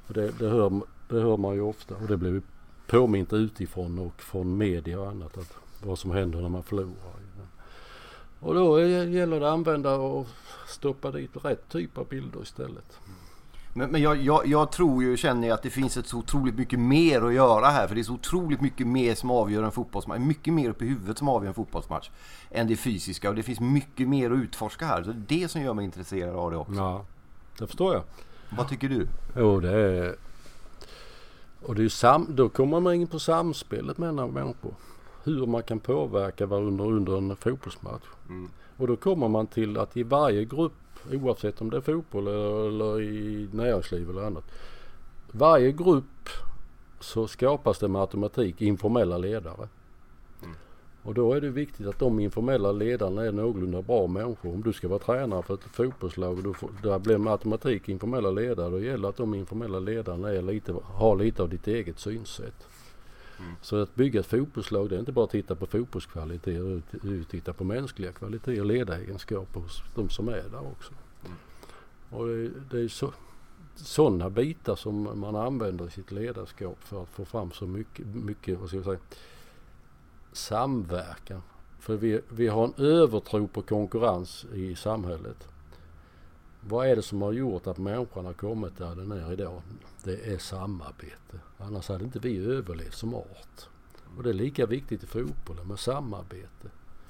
Det hör man ju ofta, och det blir påmint utifrån och från media och annat att vad som händer när man förlorar. Och då gäller det att använda och stoppa dit rätt typ av bilder istället. Men jag tror ju, känner att det finns ett så otroligt mycket mer att göra här. För det är så otroligt mycket mer som avgör en fotbollsmatch. Mycket mer upp i huvudet som avgör en fotbollsmatch än det fysiska. Och det finns mycket mer att utforska här. Så det är det som gör mig intresserad av det också. Ja, det förstår jag. Vad tycker du? Jo, det är... Och det är då kommer man in på samspelet mellan människor. Hur man kan påverka varandra under en fotbollsmatch. Mm. Och då kommer man till att i varje grupp, oavsett om det är fotboll eller i näringsliv eller annat, varje grupp så skapas det med automatik informella ledare. Mm. Och då är det viktigt att de informella ledarna är någorlunda bra människor. Om du ska vara tränare för ett fotbollslag och där blir med automatik informella ledare, då gäller att de informella ledarna har lite av ditt eget synsätt. Mm. Så att bygga ett fotbollslag, det är inte bara att titta på fotbollskvaliteter, utan titta på mänskliga kvaliteter och ledaregenskaper hos de som är där också. Mm. Och det är sådana bitar som man använder i sitt ledarskap för att få fram så mycket vad ska jag säga, samverkan. För vi har en övertro på konkurrens i samhället. Vad är det som har gjort att människan har kommit där den är idag? Det är samarbete. Annars hade inte vi överlevt som art. Och det är lika viktigt i fotbollen med samarbete.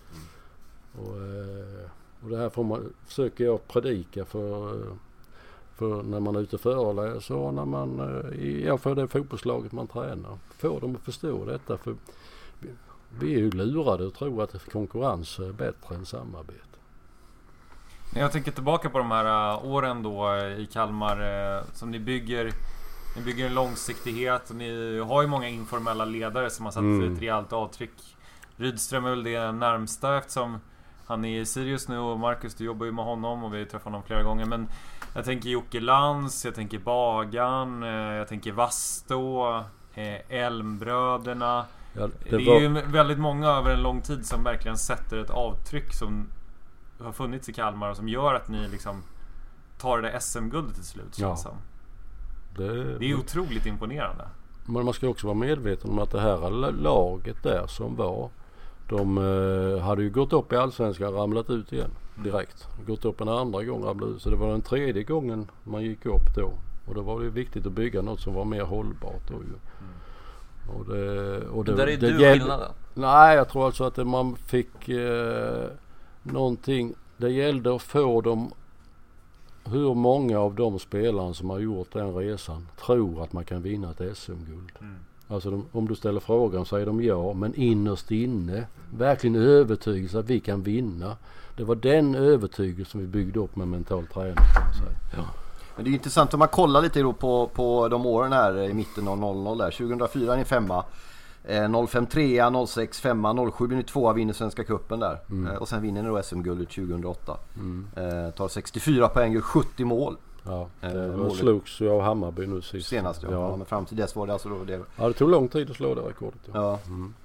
Och det här försöker jag predika för när man är ute och föreläser och när man för det fotbollslaget man tränar. Får dem att förstå detta. För vi är ju lurade och tror att konkurrens är bättre än samarbete. Jag tänker tillbaka på de här åren då i Kalmar som ni bygger en långsiktighet och ni har ju många informella ledare som har satt ett rejält avtryck. Rydström är väl det närmsta eftersom han är i Sirius nu och Marcus, du jobbar ju med honom och vi har träffat honom flera gånger, men jag tänker Jocke Lantz, jag tänker Bagan, jag tänker Vasto, Elmbröderna. Ja, det är ju väldigt många över en lång tid som verkligen sätter ett avtryck som har funnits i Kalmar och som gör att ni liksom tar det SM-guldet till slut. Ja. Det är otroligt imponerande. Men man ska också vara medveten om att det här laget där som var, de hade ju gått upp i Allsvenskan och ramlat ut igen direkt. Gått upp en andra gång och ramlat ut. Så det var den tredje gången man gick upp då. Och då var det viktigt att bygga något som var mer hållbart då ju. Och det där är du skillnaden? Nej, jag tror alltså att man fick någonting. Det gällde att få dem, hur många av de spelarna som har gjort den resan tror att man kan vinna ett SM-guld. Alltså om du ställer frågan säger de ja, men innerst inne verkligen övertygelse att vi kan vinna. Det var den övertygelsen som vi byggde upp med mental träning, kan man säga. Ja. Men det är intressant om man kollar lite då på de åren här i mitten av 00 där. 2004 är ni 5:a, 05 3:a, 06 5:a, 07 blir ni 2:a, vinner Svenska cupen där. Och sen vinner ni då SM-guldet 2008. Tar 64 poäng, gör 70 mål. Ja, det slogs ju av Hammarby nu sist. Senast ja. Men fram till dess var det alltså då det. Ja, det tog lång tid att slå det rekordet. Ja.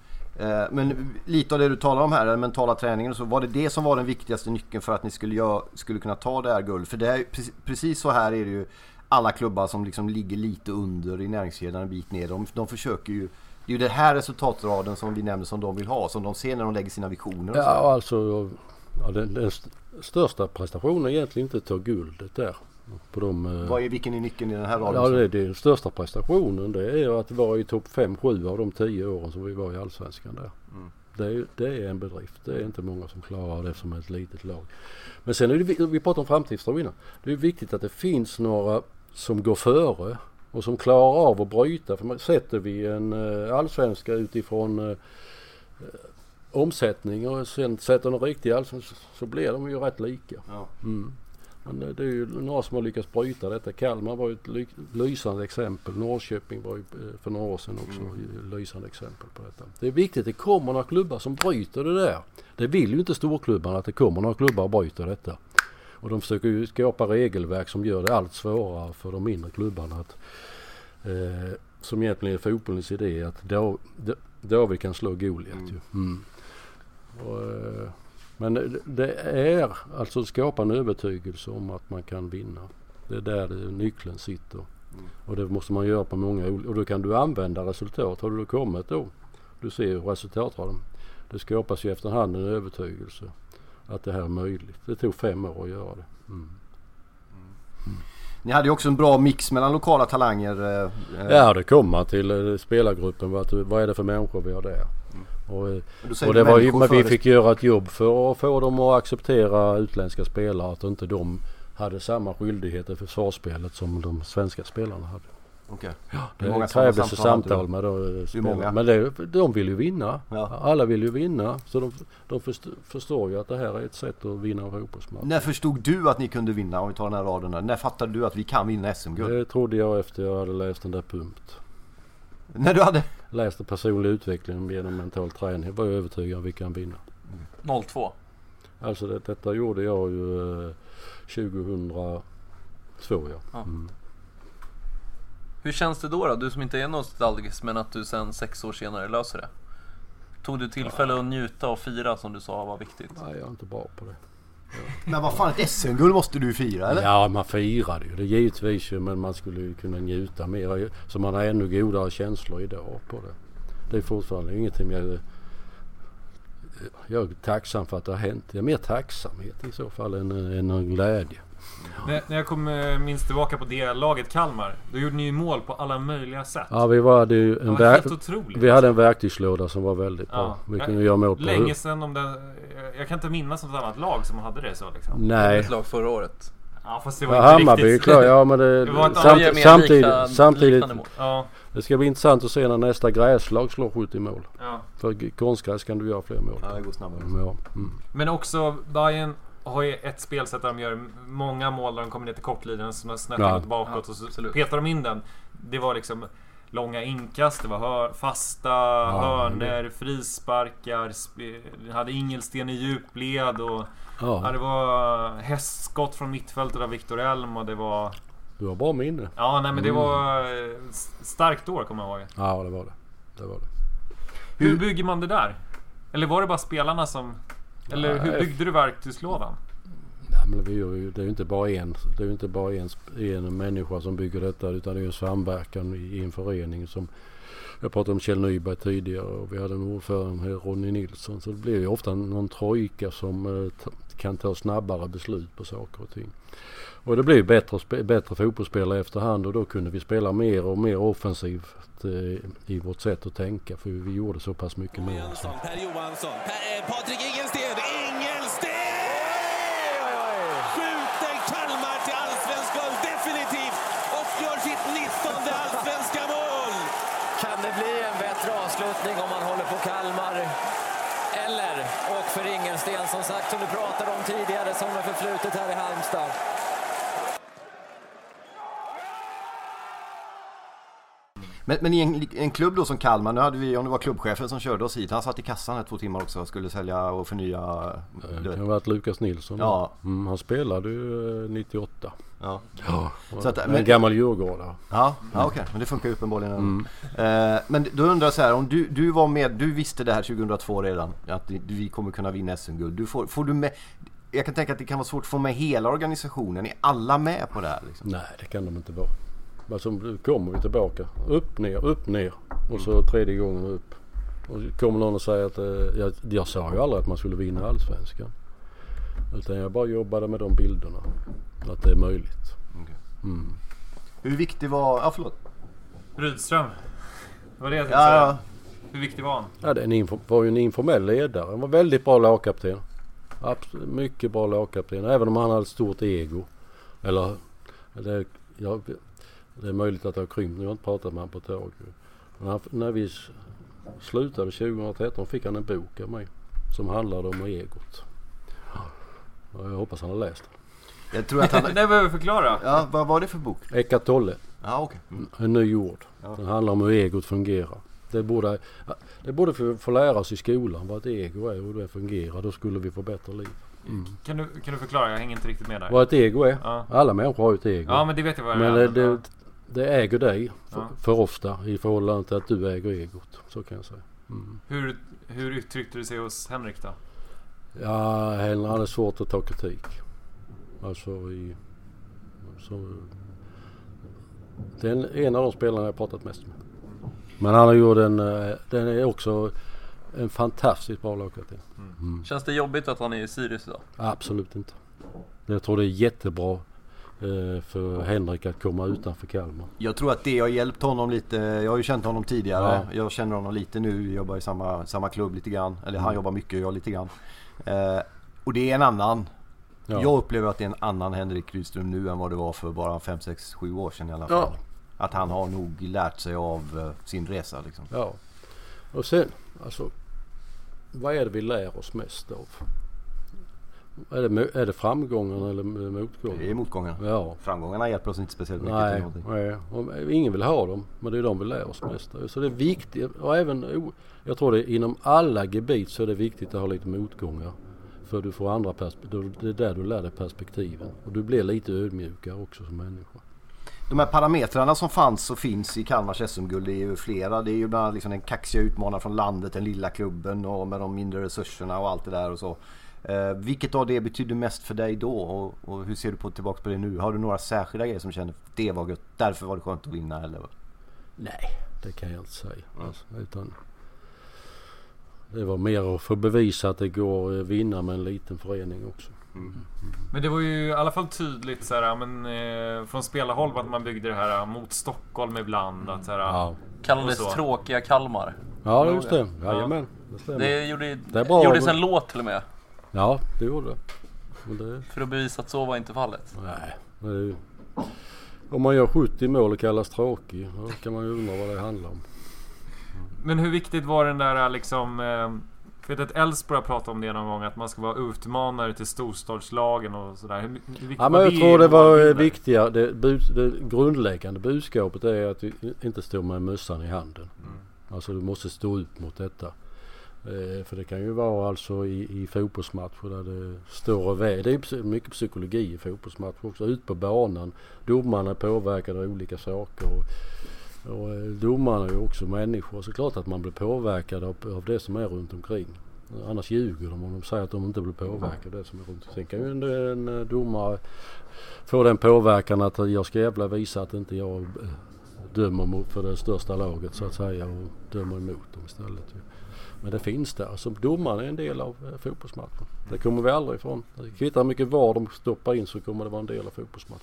Men lite av det du talar om här, den mentala träningen och så, var det som var den viktigaste nyckeln för att ni skulle kunna ta det här guld? För det är precis så här är det ju alla klubbar som liksom ligger lite under i näringskedjan en bit ner. De försöker ju, det är ju den här resultatraden som vi nämner som de vill ha, som de ser när de lägger sina visioner och så. Ja, alltså den största prestationen är egentligen inte att ta guldet där. Vilken är nyckeln i den här raden? Ja, det är den största prestationen. Det är att vara i topp 5-7 av de 10 åren som vi var i Allsvenskan där. Det är en bedrift. Det är inte många som klarar det som ett litet lag. Men sen är det, vi pratar om framtidstro innan. Det är viktigt att det finns några som går före och som klarar av att bryta. För sätter vi en allsvenska utifrån omsättning och sen sätter en riktig allsvenska så blir de ju rätt lika. Ja. Men det är ju några som har lyckats bryta detta. Kalmar var ju ett lysande exempel. Norrköping var ju för några år sedan också ett lysande exempel på detta. Det är viktigt att det kommer några klubbar som bryter det där. Det vill ju inte storklubbarna att det kommer några klubbar och bryter detta. Och de försöker ju skapa regelverk som gör det allt svårare för de mindre klubbarna att som egentligen är fotbollens idé att då vi kan slå Goliat ju. Men det är alltså skapa en övertygelse om att man kan vinna. Det är där nyckeln sitter. Och det måste man göra på många olika, och då kan du använda resultat. Har du kommit då? Du ser ju resultatraden. Det skapas ju efterhand en övertygelse att det här är möjligt. Det tog 5 år att göra det. Ni hade ju också en bra mix mellan lokala talanger. Ja, det kommer till spelargruppen. Vad är det för människor vi har där? Och det var ju, men vi fick göra ett jobb för att få dem att acceptera utländska spelare. Att inte de hade samma skyldigheter för försvarsspelet som de svenska spelarna hade. Okay. Ja, det krävdes samtal med spelarna. Men de vill ju vinna. Ja. Alla vill ju vinna. Så de förstår ju att det här är ett sätt att vinna en fotbollsmatch. När förstod du att ni kunde vinna, om vi tar den här raden? När fattade du att vi kan vinna SM-guld? Det trodde jag efter jag hade läst den där punkt. När du hade? Läste personlig utveckling genom mental träning. Jag var övertygad att vi kan vinna. 02? Alltså detta gjorde jag ju 2002, ja. Hur känns det då? Du som inte är nostalgisk, men att du sen 6 år senare löser det. Tog du tillfälle att njuta och fira som du sa var viktigt? Nej, jag är inte bra på det. Ja. Men vad fan, ett SM-guld måste du fira, eller? Ja, man firade ju. Det givetvis ju, men man skulle ju kunna njuta mer. Så man har ännu godare känslor idag på det. Det är fortfarande ingenting jag är tacksam för att det har hänt. Jag är mer tacksamhet i så fall än en glädje. När jag kom minst tillbaka på det laget Kalmar, då gjorde ni ju mål på alla möjliga sätt. Ja, vi hade en verktygslåda som var väldigt bra. Vi kunde göra mål på länge sedan jag kan inte minnas något annat lag som hade det så liksom. Nej. Ett lag förra året. Ja, fast det var inte Hammarby riktigt. Klar, ja, men det samtidigt ja. Det ska bli intressant att se när nästa gräslag slår 70 mål. Ja. För konstgräs kan du göra fler mål. Ja, det går snabbare. Ja. Men också Bayern har ju ett spelsätt där de gör många mål där de kommer ner till kortlinjen som snett bakåt och så petar de in den. Det var liksom långa inkast, det var fasta hörner, frisparkar, hade Ingelsten i djupled och det var hästskott från mittfältet av Victor Elm och det var... Du har bra minne. Ja, nej men det var starkt år, kommer jag ihåg. Ja, det var det. Hur bygger man det där? Eller var det bara spelarna som... Eller hur byggde du verktygslådan? Nej, men det är ju inte bara en människa som bygger detta, utan det är en samverkan i en förening som... Jag pratade om Kjell Nyberg tidigare och vi hade en ordförande här, Ronny Nilsson. Så det blir ju ofta någon trojka som kan ta snabbare beslut på saker och ting. Och det blir bättre fotbollsspelare efterhand, och då kunde vi spela mer och mer offensivt i vårt sätt att tänka, för vi gjorde så pass mycket mer. Per Johansson, Patrik Ingelsten skjuter Kalmar till allsvensk guld definitivt och gör sitt 19:e allsvenska mål. Kan det bli en bättre avslutning om man håller på Kalmar? Eller, och för Ingelsten som sagt, som du pratade om tidigare, som är förflutet här i Halmstad. Men i en klubb då som Kalmar, nu hade vi, om det var klubbchefen som körde oss hit, han satt i kassan här 2 timmar också och skulle sälja och förnya. Det kan ha varit Lukas Nilsson. Ja. Han spelade ju 98. Ja. Så att, en gammal djurgårdare. Ja, okej. Men det funkar ju uppenbarligen. Men då undrar jag så här, om du var med, du visste det här 2002 redan, att vi kommer kunna vinna SM-guld. Får du med... Jag kan tänka att det kan vara svårt att få med hela organisationen. Är alla med på det här? Liksom? Nej, det kan de inte vara. Alltså, kommer vi tillbaka. Upp, ner. Och så 3:e gången upp. Och kommer någon och säger att jag sa ju aldrig att man skulle vinna allsvenskan. Utan jag bara jobbade med de bilderna. Att det är möjligt. Okay. Hur viktig var... Ja, förlåt. Rydström. Det var det jag tänkte säga. Hur viktig var han? Ja, det var ju en informell ledare. Han var väldigt bra lagkapten. Absolut, mycket bra lagkapten. Även om han hade ett stort ego. Det är möjligt att det har krympt. Jag har inte pratat med honom på ett tag. Men när vi slutade 2013 fick han en bok av mig som handlade om egot. Jag hoppas han har läst den. Jag tror att han... Det behöver vi förklara. Ja, vad var det för bok? Eckart Tolle. Ja, okej. En ny jord. Den handlar om hur egot fungerar. Det borde få lära oss i skolan vad ett ego är och hur det fungerar. Då skulle vi få bättre liv. Kan du förklara? Jag hänger inte riktigt med där. Vad ett ego är? Ja. Alla människor har ju ett ego. Ja, men det vet jag vad det är. Men det äger dig för ofta i förhållande till att du äger egot. Så kan jag säga. Hur uttryckte du sig hos Henrik då? Ja, Henrik hade svårt att ta kritik. Alltså det är en av de spelarna jag pratat mest med. Men han har gjort den är också en fantastiskt bra lagkapten. Känns det jobbigt att han är i Sirius idag? Absolut inte. Jag tror det är jättebra för Henrik att komma utanför Kalmar. Jag tror att det har hjälpt honom lite. Jag har ju känt honom tidigare. Ja. Jag känner honom lite nu. Jag jobbar i samma klubb lite grann. Eller han jobbar mycket, jag lite grann. Och det är en annan. Ja. Jag upplever att det är en annan Henrik Rydström nu än vad det var för bara 5, 6, 7 år sedan i alla fall. Ja. Att han har nog lärt sig av sin resa liksom. Ja. Och sen, alltså, vad är det vi lär oss mest av? Är det framgångarna eller motgångarna? Det är motgångarna. Ja. Framgångarna hjälper oss inte speciellt mycket. Nej. Ingen vill ha dem, men det är de vi lär oss mest av. Så det är viktigt, och även, jag tror det inom alla gebit så är det viktigt att ha lite motgångar. För du får andra perspektiv, det är där du lär dig perspektiven. Och du blir lite ödmjukare också som människa. De här parametrarna som fanns och finns i Kalmars SM-guld är ju flera. Det är ju bland annat liksom den kaxiga utmanaren från landet, den lilla klubben och med de mindre resurserna och allt det där och så. Vilket av det betyder mest för dig då och hur ser du tillbaka på det nu? Har du några särskilda grejer som känner att det var gött, därför var det skönt att vinna eller? Nej, det kan jag inte säga. Alltså, utan det var mer att få bevisa att det går att vinna med en liten förening också. Men det var ju i alla fall tydligt så här, men, från spelarhåll att man byggde det här mot Stockholm ibland. Att, så här, kallades tråkiga Kalmar. Ja, det just det. Jajamän, det stämmer. Det gjordes en låt till och med. Ja, det gjorde det. För att bevisa att så var inte fallet. Nej, om man gör 70 mål och kallas tråkig, då kan man ju undra vad det handlar om. Men hur viktigt var den där liksom... Jag vet att Elfsborg har pratat om det någon gång, att man ska vara utmanare till storstadslagen och sådär. Hur ja, men jag tror det var viktiga. Det grundläggande budskapet är att du inte står med mössan i handen. Alltså du måste stå upp mot detta. För det kan ju vara alltså i fotbollsmatcher där det står och väger. Det är mycket psykologi i fotbollsmatcher också. Ut på banan. Domarna påverkar av olika saker. Och domarna är ju också människor. Så klart att man blir påverkad av det som är runt omkring. Annars ljuger de om de säger att de inte blir påverkade av det som är runt omkring. Sen kan ju en domare få den påverkan att jag ska jävla visa att inte jag dömer mot för det största laget så att säga och dömer emot dem istället. Men det finns där. Alltså domaren är en del av fotbollsmatchen. Det kommer vi aldrig ifrån. Det kvittar mycket var de stoppar in så kommer det vara en del av fotbollsmatchen.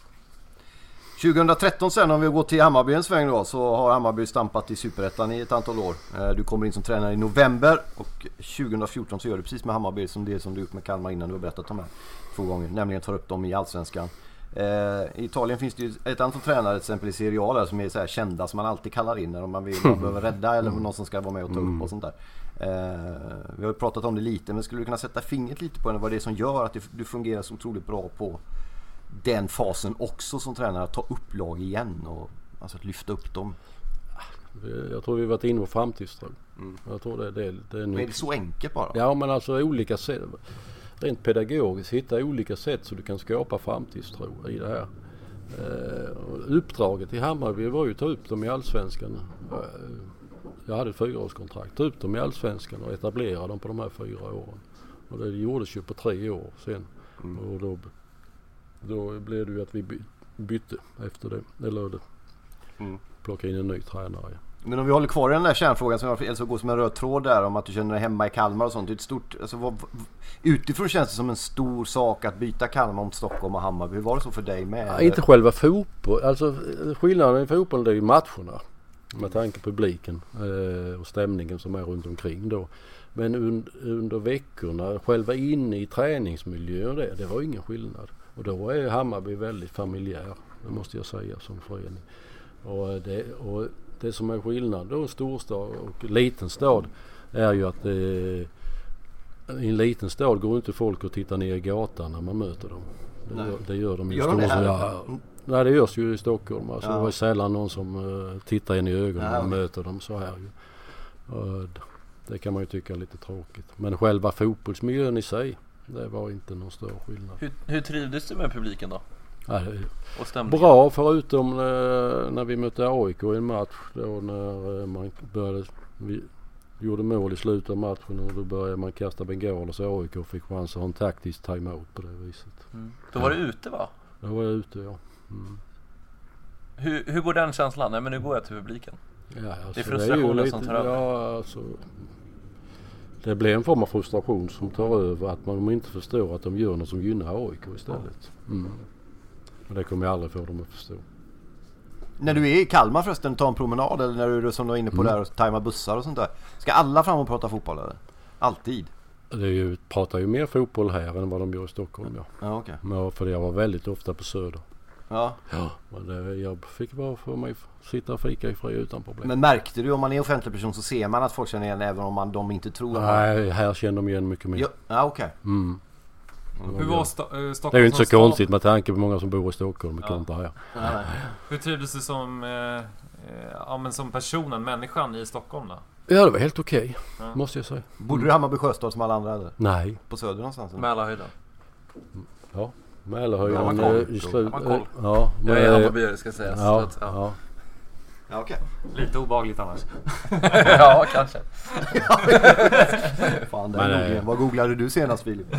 2013 sen, om vi går till Hammarby en sväng då, så har Hammarby stampat i Superettan i ett antal år. Du kommer in som tränare i november och 2014 så gör du precis med Hammarby som det som du gjort med Kalmar innan du har berättat om det 2 gånger. Nämligen tar upp dem i Allsvenskan. I Italien finns det ju ett antal tränare till exempel i Serie A som är så här kända som man alltid kallar in när man behöver rädda eller någon som ska vara med och ta upp och sånt där. Vi har pratat om det lite, men skulle du kunna sätta fingret lite på vad det är som gör att du fungerar så otroligt bra på den fasen också som tränare, att ta upp lag igen och alltså att lyfta upp dem? Jag tror vi varit inne på framtidstro. Jag tror det är men är det så enkelt bara? Ja, men alltså olika sätt. Rent pedagogiskt hitta olika sätt så du kan skapa framtidstro i det här. Uppdraget i Hammarby var ju att ta upp dem i Allsvenskan. Jag hade ett 4-årskontrakt. Ta upp dem i Allsvenskan och etablera dem på de här 4 åren. Och det gjordes ju på 3 år sen. Och då blev det ju att vi bytte efter det. Eller plocka in en ny tränare. Men om vi håller kvar i den där kärnfrågan som alltså går som en röd tråd där om att du känner dig hemma i Kalmar och sånt. Det är ett stort, alltså, utifrån känns det som en stor sak att byta Kalmar mot Stockholm och Hammarby. Hur var det så för dig med? Ja, inte själva fotboll. Alltså skillnaden i fotbollen är ju matcherna. Med tanke på publiken och stämningen som är runt omkring då. Men under veckorna, själva inne i träningsmiljön det var ingen skillnad. Och då är Hammarby väldigt familjär, det måste jag säga som förening. Och det som är skillnad då en storstad och liten stad är ju att i en liten stad går inte folk och tittar ner i gatan när man möter dem. Det gör de i storstad. Nej, det görs ju i Stockholm. Alltså, det var sällan någon som tittar in i ögonen när man möter dem så här. Det kan man ju tycka är lite tråkigt. Men själva fotbollsmiljön i sig, det var inte någon större skillnad. Hur trivdes du med publiken då? Ja, bra, förutom när vi mötte AIK i en match då när vi gjorde mål i slutet av matchen och då började man kasta bengaler så AIK fick chans att ha en taktisk timeout på det viset. Då var du ute va? Då var jag ute, ja. Hur går den känslan? Nej, men nu går jag till publiken. Ja, alltså, det är frustrationen lite, som tar över. Ja, alltså, det blir en form av frustration som tar över att man inte förstår att de gör något som gynnar AIK istället. Och det kommer jag aldrig få dem att förstå. När du är i Kalmar förresten, ta en promenad eller när du som du är inne på där och tajma bussar och sånt där. Ska alla fram och prata fotboll eller? Alltid? Pratar ju mer fotboll här än vad de gör i Stockholm. Ja, okej. Ja, för jag var väldigt ofta på Söder. Ja. Jag fick bara för mig sitta och fika i fri utan problem. Men märkte du om man är offentlig person så ser man att folk känner igen även om de inte tror? Nej, här känner de igen mycket mer. Ja, okej. Hur var Stockholm? Det är ju inte så konstigt med tanke på många som bor i Stockholm och kontra här. Hur trivdes du som personen, människan i Stockholm då? Ja, det var helt okej, måste jag säga. Borde du i Hammarby Sjöstad som alla andra eller? Nej. På Söder någonstans? Mälarhöjden. Ja, Mälarhöjden i slut. Ja, jag är Hammarbyare ska sägas. Ja, okej. Lite obehagligt annars. Ja, kanske. Fan, vad googlade du senast, Filip?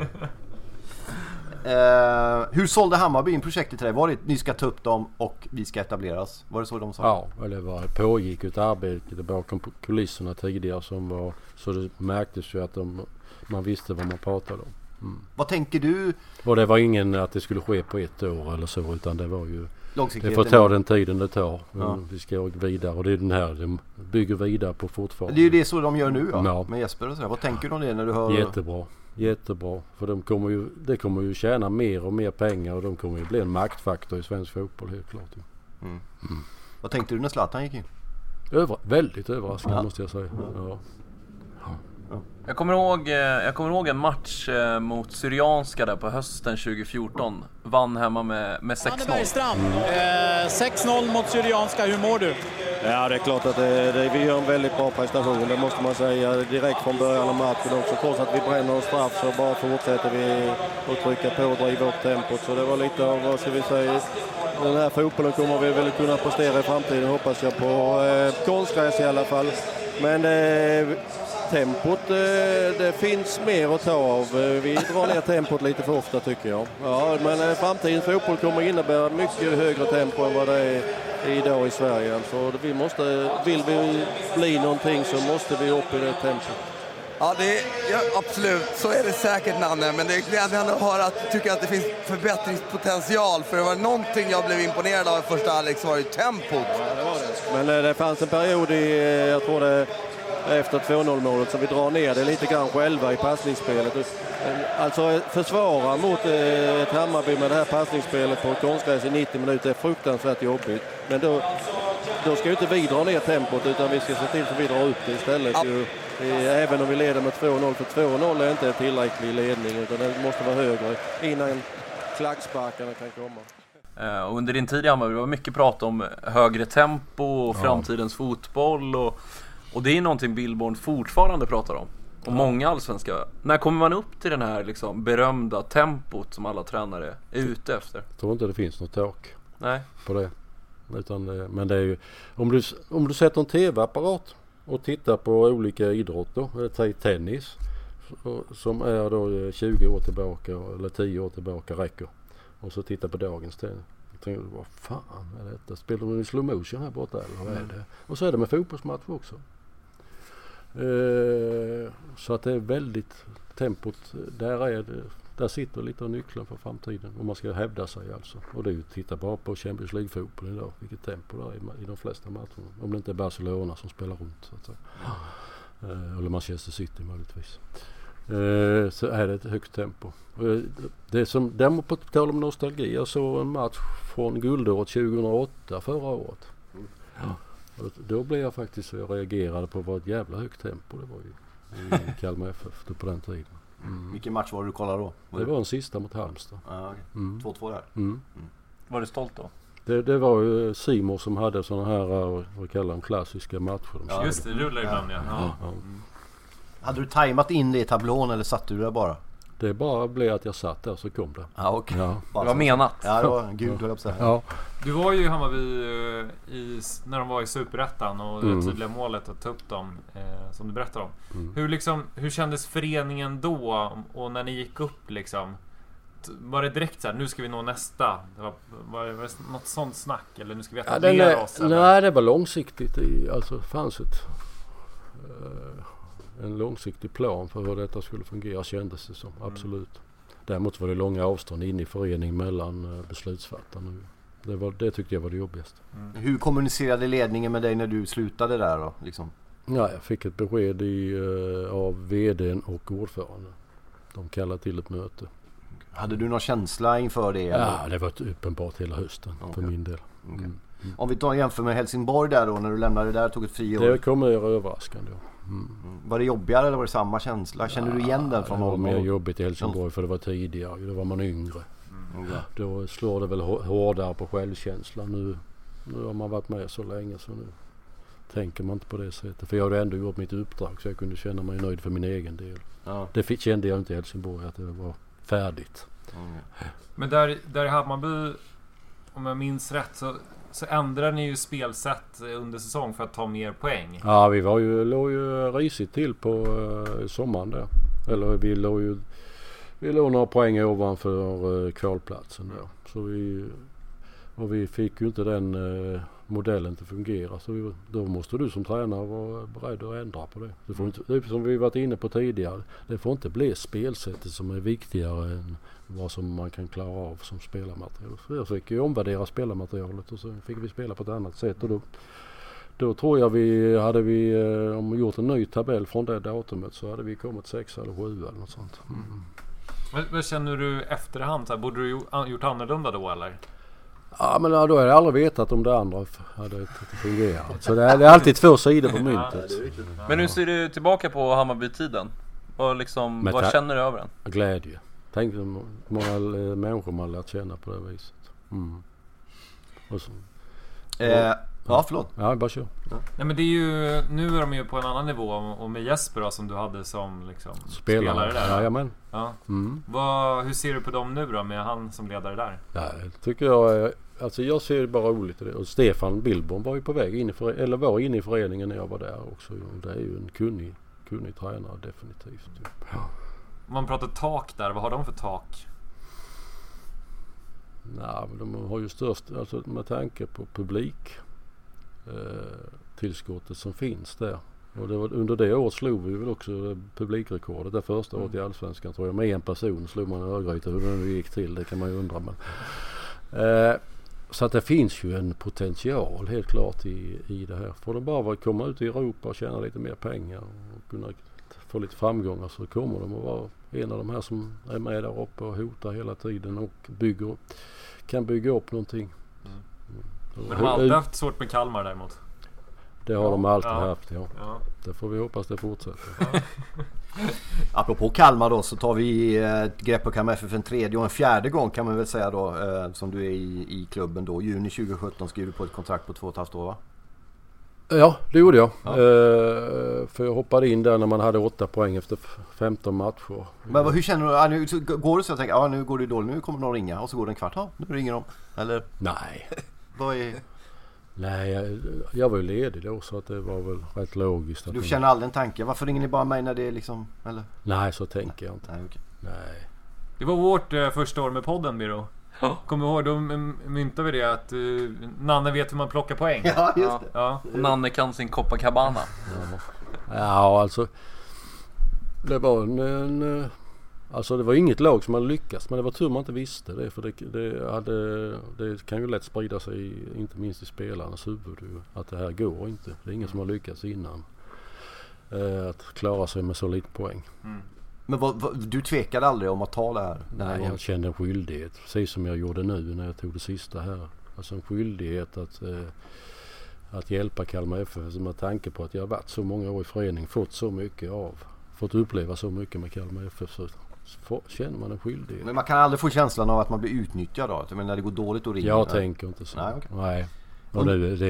Hur sålde Hammarby in projektet till dig? Var det ni ska ta upp dem och vi ska etableras? Var det så de sa? Ja, eller pågick ett arbete bakom kulisserna tidigare som var, så det märktes ju att man visste vad man pratade om. Vad tänker du? Och det var ingen att det skulle ske på ett år eller så, utan det var ju det får ta den tiden det tar. Vi ska gå vidare och det är den här de bygger vidare på fortfarande. Det är ju det så de gör nu med Jesper och sådär. Vad tänker du om det när du hör? Jättebra. För det kommer ju tjäna mer och mer pengar och de kommer ju bli en maktfaktor i svensk fotboll helt klart. Vad tänkte du när Zlatan gick in? Väldigt överraskande måste jag säga. Ja. Jag kommer ihåg en match mot Syrianska där på hösten 2014. Vann hemma med 6-0. Anne Bergstrand, 6-0 mot Syrianska. Hur mår du? Ja, det är klart att vi gör en väldigt bra prestation. Det måste man säga direkt från början av matchen också. Trots att vi bränner oss straff så bara fortsätter vi att trycka på och driva upp tempot. Så det var lite av, vad ska vi säga, den här fotbollen kommer vi väl kunna prestera i framtiden, hoppas jag, på konstgräs i alla fall. Men tempot, det finns mer att ta av. Vi drar ner tempot lite för ofta tycker jag. Ja, men framtidens fotboll kommer innebära mycket högre tempo än vad det är idag i Sverige. Alltså, vill vi bli någonting så måste vi upp i det tempot. Ja, absolut. Så är det säkert, Nanne. Men det är glädjande att höra att du tycker att det finns förbättringspotential. För det var någonting jag blev imponerad av i första halvlek, så var det tempot. Ja, det var det. Men det fanns en period jag tror det efter 2-0-målet så vi drar ner det lite grann själva i passningsspelet. Alltså försvara mot ett Hammarby med det här passningsspelet på konstgräs i 90 minuter är fruktansvärt jobbigt. Men då ska ju inte vi dra ner tempot utan vi ska se till att vi drar upp det istället. Även om vi leder med 2-0, för 2-0 är inte en tillräcklig ledning utan det måste vara högre innan klacksparkarna kan komma. Under din tid i Hammarby var mycket prat om högre tempo och framtidens fotboll och det är någonting Billborn fortfarande pratar om. Och många allsvenska. När kommer man upp till den här liksom berömda tempot som alla tränare är ute efter? Jag tror inte det finns något tak på det. Men det är ju, om du sätter en tv-apparat och tittar på olika idrotter, tennis som är då 20 år tillbaka eller 10 år tillbaka räcker. Och så tittar på dagens tennis. Jag tänker, vad fan är detta? Spelar de i slow motion här borta eller vad är det? Och så är det med fotbollsmatch också. Så att det är väldigt tempot. Där sitter lite av nyckeln för framtiden om man ska hävda sig alltså. Och det är ju att titta bara på Champions League-fotboll idag. Vilket tempo det är i de flesta matcherna. Om det inte är Barcelona som spelar runt så att säga. Eller Manchester City möjligtvis. Så är det ett högt tempo. Det som däremot på tal om nostalgi, jag såg en match från guldåret 2008 förra året. Då blev jag faktiskt, jag reagerade på vad ett jävla högt tempo det var i Kalmar FF på den tiden. Vilken match var det du kollade då? Det var en sista mot Halmstad. 2-2 där. Var du stolt då? Det var ju Simon som hade såna här, vad kallar de, klassiska matcher. Ja, just det, rullar ibland ja. Hade du tajmat in det i tablån eller satt du där bara? Det bara blev att jag satt där så kom det. Ja, okej. Ja. Det var menat. Ja, det var gud höll jag på så här. Ja. Du var ju i Hammarby när de var i Superettan och det tydliga målet att ta upp dem som du berättade om. Hur kändes föreningen då och när ni gick upp liksom? var det direkt så här, nu ska vi nå nästa? Var det något sånt snack? Eller nu ska vi Ja, etablera oss? Eller? Nej, det var långsiktigt. Alltså fanns en långsiktig plan för hur detta skulle fungera, kändes det som. Absolut. Däremot var det långa avstånd in i förening mellan beslutsfattarna. Det tyckte jag var det jobbigaste. Hur kommunicerade ledningen med dig när du slutade där då? Liksom? Ja, jag fick ett besked av vdn och ordförande. De kallade till ett möte. Hade du någon känsla inför det? Eller? Ja, det var uppenbart hela hösten för min del. Okay. Om vi tar jämför med Helsingborg där då, när du lämnade där, tog ett friår. Det kommer överraskande. Var det jobbigare eller var det samma känsla? Känner du igen den från någon? Det var mer jobbigt i Helsingborg för det var tidigare. Då var man yngre. Då slår det väl hårdare på självkänslan. Nu har man varit med så länge så nu tänker man inte på det sättet. För jag hade ändå gjort mitt uppdrag så jag kunde känna mig nöjd för min egen del. Ja. Det kände jag inte i Helsingborg att det var färdigt. Men där i Hammarby, om jag minns rätt, så ändrade ni ju spelsätt under säsong för att ta mer poäng. Ja, vi låg ju risigt till på sommaren där. Eller vi låg några poäng ovanför kvalplatsen där. Så vi fick ju inte den modellen att fungera. Så då måste du som tränare vara beredd att ändra på det. Det får inte, som vi varit inne på tidigare, det får inte bli spelsättet som är viktigare än vad som man kan klara av som spelarmaterial. Så jag fick ju omvärdera spelarmaterialet och så fick vi spela på ett annat sätt. Och då tror jag om vi gjort en ny tabell från det datumet så hade vi kommit 6 eller 7 eller något sånt. Vad känner du efterhand? Borde du gjort annorlunda då eller? Ja, men då har jag aldrig vetat om det andra hade fungerat. Så det är alltid två sidor på myntet. Men nu ser du tillbaka på Hammarby-tiden. Vad känner du över den? Glädje. Tänk hur många människor man lärt känna på det viset. Och så. Ja, förlåt. Ja, bara kör. Ja. Nej, men det är ju, nu är de ju på en annan nivå och med Jesper då, som du hade som liksom, spelare där. Jajamän. Ja. Hur ser du på dem nu då med han som ledare där? Ja, tycker jag ser bara roligt i det. Och Stefan Billborn var ju på väg var inne i föreningen när jag var där också. Det är ju en kunnig tränare definitivt. Ja. Om man pratar tak där, vad har de för tak? Nej, de har ju störst, alltså med tanke på publik tillskottet som finns där. Och under det året slog vi väl också publikrekordet. Det första året i Allsvenskan tror jag. Med en person slog man Örgryte. Hur det gick till, det kan man ju undra. Men, så att det finns ju en potential helt klart i det här. Får de bara komma ut i Europa och tjäna lite mer pengar och kunna få lite framgångar så kommer de att vara en av de här som är med där uppe och hotar hela tiden och kan bygga upp någonting. Men de har alltid haft svårt med Kalmar däremot. Det har de alltid haft, ja. Det får vi hoppas det fortsätter. Apropå Kalmar då, så tar vi ett grepp på Kalmar FF en tredje och en fjärde gång kan man väl säga då, som du är i klubben då. Juni 2017 skrev du på ett kontrakt på 2,5 år, va? Ja, det gjorde jag. Ja. För jag hoppade in där när man hade 8 poäng efter 15 matcher. Men hur känner du? Nu går det så jag tänker, nu går det dåligt, nu kommer någon ringa och så går det en kvart, nu ringer de. Eller? Nej. Vad är... Nej, jag var ju ledig då så att det var väl rätt logiskt. Att du känner aldrig en tanke? Varför ringer ni bara mig när det är liksom, eller? Nej, så tänker jag inte. Nej, okay. Nej. Det var vårt första år med podden, Biro. Kommer du ihåg, då myntade vi det att Nanne vet hur man plockar poäng. Ja, just det. Ja. Nanne kan sin Copacabana. Ja, alltså det var alltså det var inget lag som hade lyckats, men det var tur man inte visste det, för det kan ju lätt sprida sig inte minst i spelarnas huvud att det här går inte. Det är ingen som har lyckats innan att klara sig med så lite poäng. Men du tvekade aldrig om att ta det här? Nej, jag kände en skyldighet, precis som jag gjorde nu när jag tog det sista här. Alltså en skyldighet att hjälpa Kalmar FF, med tanke på att jag har varit så många år i förening, fått uppleva så mycket med Kalmar FF, så känner man en skyldighet. Men man kan aldrig få känslan av att man blir utnyttjad då? Men när det går dåligt och ringer? Jag tänker inte så. Nej, okay. Nej. Och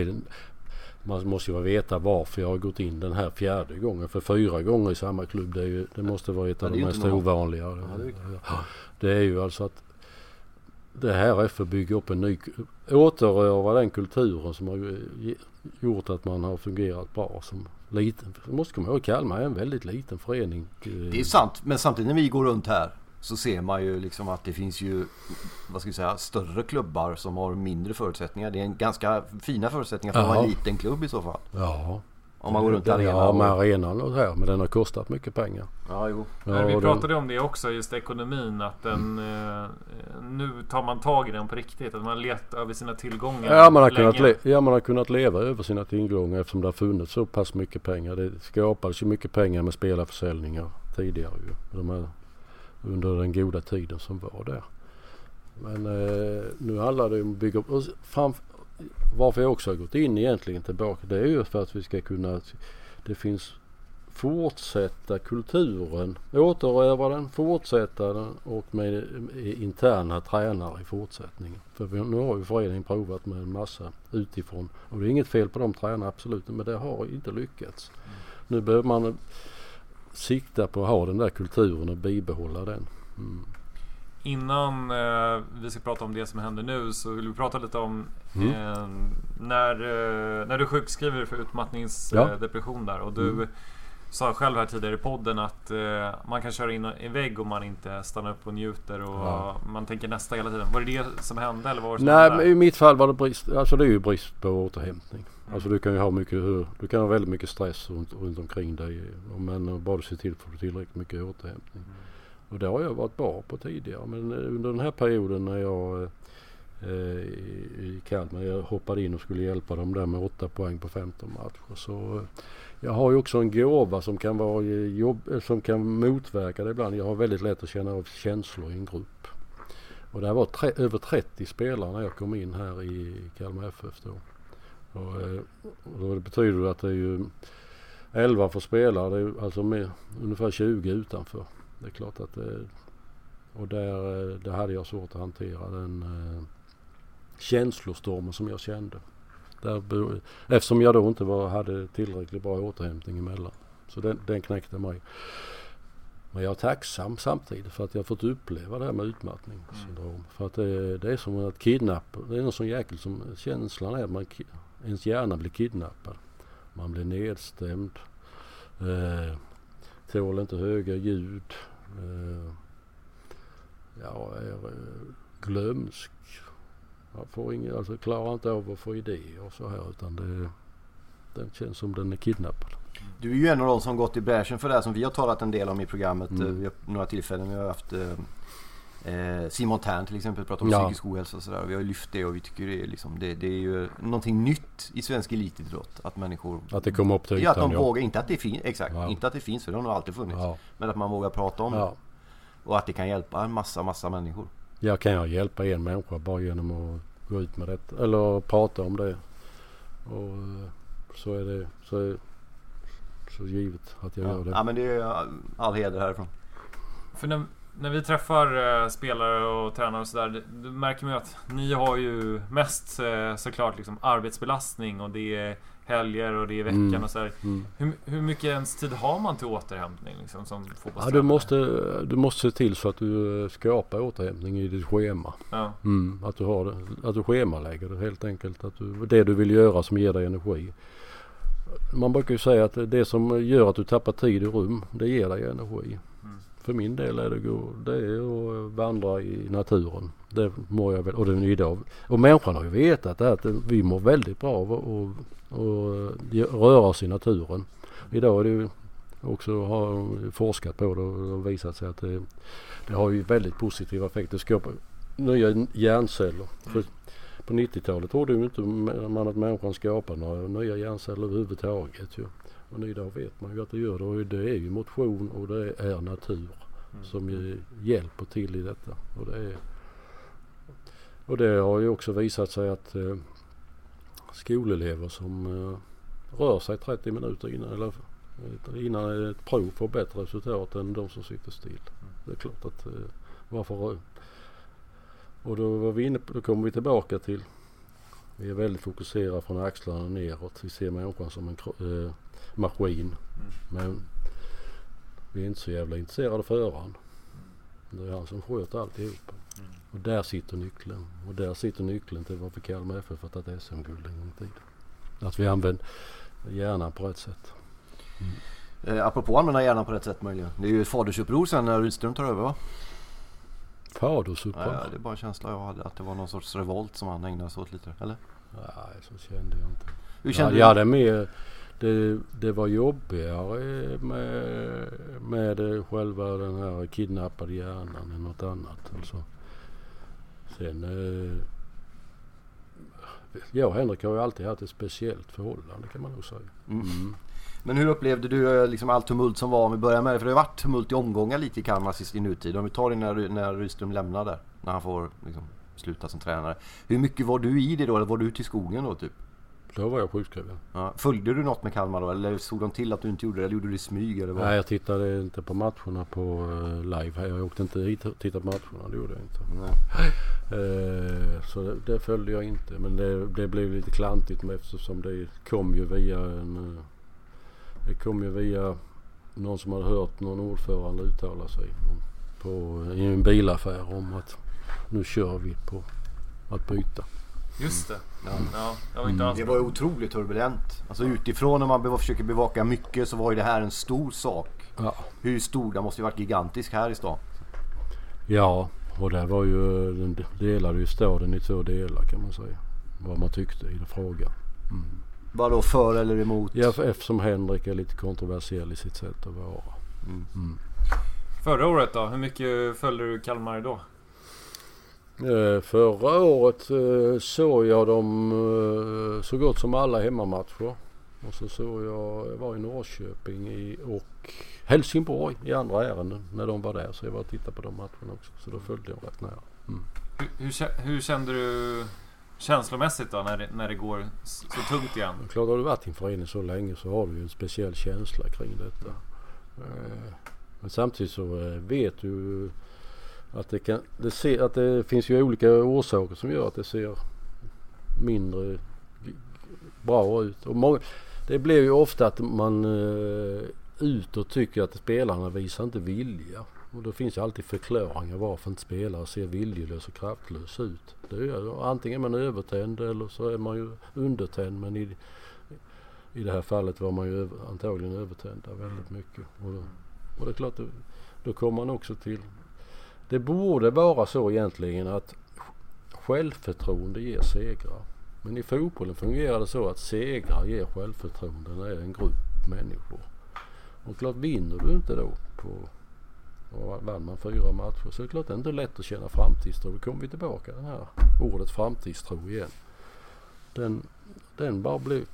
man måste ju veta varför jag har gått in den här 4:e gången. För 4 gånger i samma klubb, det måste vara ett av de mest ovanliga. Det är ju alltså att det här FF bygger upp en ny, återröra den kulturen som har gjort att man har fungerat bra som liten. Måste komma ihåg, Kalmar är en väldigt liten förening. Det är sant, men samtidigt när vi går runt här så ser man ju liksom att det finns ju, vad ska vi säga, större klubbar som har mindre förutsättningar. Det är en ganska fina förutsättningar för att vara en liten klubb i så fall. Ja. Om man går runt i arenan. Ja, med arenan och så här, men den har kostat mycket pengar. Ja, jo. Ja, vi pratade om det också, just ekonomin, att den nu tar man tag i den på riktigt, att man letar över sina tillgångar. Ja, man har kunnat leva över sina tillgångar eftersom det har funnits så pass mycket pengar. Det skapades ju mycket pengar med spelarförsäljningar tidigare ju. Under den goda tiden som var där. Men nu handlar det om att bygga upp. Varför jag också har gått in egentligen tillbaka, det är ju för att vi ska kunna, det finns fortsätta kulturen, återöva den, fortsätta den och med interna tränare i fortsättningen. För nu har ju föreningen provat med en massa utifrån och det är inget fel på de tränarna absolut, men det har inte lyckats. Nu behöver man sikta på att ha den där kulturen och bibehålla den. Innan vi ska prata om det som händer nu så vill vi prata lite om när du sjukskriver för utmattningsdepression där, och du sa själv här tidigare i podden att man kan köra in i vägg om man inte stannar upp och njuter och man tänker nästa hela tiden. Var det som hände eller var det som hände? Nej, i mitt fall var det brist, alltså det är ju brist på återhämtning. Alltså du kan ju ha väldigt mycket stress runt omkring dig, men bara se till för tillräckligt mycket återhämtning. Och det har jag varit bra på tidigare, men under den här perioden när jag i Kalmar, jag hoppade in och skulle hjälpa dem där med 8 poäng på 15 matcher, så jag har ju också en gåva som kan vara som kan motverka det ibland. Jag har väldigt lätt att känna av känslor i en grupp. Och det var över 30 spelare när jag kom in här i Kalmar FF då. Och då det betyder att det är ju 11 för spelare, det är ju alltså med ungefär 20 utanför. Det är klart att och där hade jag svårt att hantera den känslostormen som jag kände. Eftersom jag då inte hade tillräckligt bra återhämtning emellan. Så den knäckte mig. Men jag är tacksam samtidigt för att jag fått uppleva det här med utmattningssyndrom. För att det är som att kidnappa. Det är någon sån jäkel som känslan är att ens hjärna blir kidnappad. Man blir nedstämd. Tål inte höga ljud. Är glömsk. Jag får alltså klarar inte av att få idéer och så här, utan den känns som den är kidnappad. Du är ju en av de som gått i bräschen för det här som vi har talat en del om i programmet. Vi har några tillfällen vi har haft Simon Tern till exempel pratat om psykisk ohälsa och sådär. Vi har lyft det och vi tycker det är liksom, det är ju någonting nytt i svensk elitidrott att människor, att det kommer upp till ytan, att de vågar, inte att det finns, inte att det finns, för det har nog alltid funnits, men att man vågar prata om det och att det kan hjälpa en massa människor. Kan jag hjälpa en människa bara genom att gå ut med det eller prata om det, och så är det så givet att jag gör det. Ja, men det är all heder härifrån. För när vi träffar spelare och tränare och sådär, då märker man ju att ni har ju mest såklart liksom arbetsbelastning, och det är helger och det är veckan och sådär. Hur mycket ens tid har man till återhämtning liksom, som fotbollstränare? Du måste se till så att du skapar återhämtning i ditt schema. Att du har det, att du schemalägger det helt enkelt, att det du vill göra som ger dig energi. Man brukar ju säga att det som gör att du tappar tid i rum, det ger dig energi. För min del är det är att vandra i naturen. Det mår jag väl, och den idag. Och människan har ju vetat att vi mår väldigt bra av att röra oss i naturen. Idag är det ju också har forskat på det och visat sig att det har ju väldigt positiva effekter. Det skapar nya hjärnceller. För på 90-talet trodde ju inte man att människan skapar några nya hjärnceller överhuvudtaget. Och idag vet man ju att det gör det, och det är ju motion och det är natur som hjälper till i detta. Och det har ju också visat sig att skolelever som rör sig 30 minuter innan ett prov får bättre resultat än de som sitter still. Det är klart att varför. Och då kommer vi tillbaka till, vi är väldigt fokuserade från axlarna neråt. Vi ser människan som en maskin. Men vi är inte så jävla intresserade av föraren. Det är han som sköter alltihop. Och där sitter nyckeln. Och där sitter nyckeln till varför Kalmar FF har tagit SM-guld en gång i tiden. Att vi använder hjärnan på rätt sätt. Apropå använda hjärnan på rätt sätt möjligen. Det är ju ett fadersuppror sen när Rydström tar över, va? Fadersupprör? Ja, det är bara en känsla jag hade att det var någon sorts revolt som han ägnade sig åt lite, eller? Nej, så kände jag inte. Hur kände du? Ja, det är mer... Det var jobbigare med själva den här kidnappade hjärnan än något annat. Alltså. Sen... Jag och Henrik har ju alltid haft ett speciellt förhållande, kan man nog säga. Mm. Men hur upplevde du liksom allt tumult som var, om vi börjar med det? För det har varit tumult i omgångar lite i Kalmar sist i nutid. Om vi tar det när Rydström lämnar där, när han får liksom sluta som tränare. Hur mycket var du i det då? Eller var du ute i skogen då typ? Då var jag sjukskriven. Ja. Följde du något med Kalmar då? Eller såg de till att du inte gjorde det? Eller gjorde du det i smyg? Eller vad? Nej, jag tittade inte på matcherna på live. Jag åkte inte hit och tittade på matcherna. Det gjorde jag inte. Så det följde jag inte. Men det blev lite klantigt med, eftersom det kom ju via någon som hade hört någon ordförande uttala sig i en bilaffär om att nu kör vi på att byta. Just det. Ja, jag var inte alls det var otroligt turbulent. Alltså utifrån, när man försöker bevaka mycket, så var ju det här en stor sak. Ja. Hur stor? Det måste ju varit gigantisk här i stan. Ja, och det var ju, den delade ju staden i 2 delar, kan man säga. Vad man tyckte i den frågan. Var då för eller emot? Ja, eftersom Henrik är lite kontroversiell i sitt sätt att vara. Förra året då? Hur mycket följde du Kalmar då? Förra året såg jag dem så gott som alla hemmamatcher. Och så såg jag var i Norrköping och Helsingborg i andra ärenden när de var där. Så jag var och tittade på de matcherna också. Så då följde jag rätt nära. Hur kände du känslomässigt då när det går så tungt igen? Klart, har du varit i en förening så länge så har du ju en speciell känsla kring detta. Men samtidigt så vet du att det finns ju olika orsaker som gör att det ser mindre bra ut. Och det blir ju ofta att man utåt tycker att spelarna visar inte vilja. Och då finns ju alltid förklaringar varför inte spelare ser viljelös och kraftlös ut. Det är antingen är man övertänd eller så är man ju undertänd, men i det här fallet var man ju antagligen övertända väldigt mycket. Och det är klart, då kommer man också till... Det borde vara så egentligen att självförtroende ger segrar. Men i fotbollen fungerar det så att segrar ger självförtroende när det är en grupp människor. Och klart, vinner du inte då och vann man 4 matcher, så är det klart det är inte lätt att känna framtidstro. Då kommer vi tillbaka det här ordet framtidstro igen. Den bara blir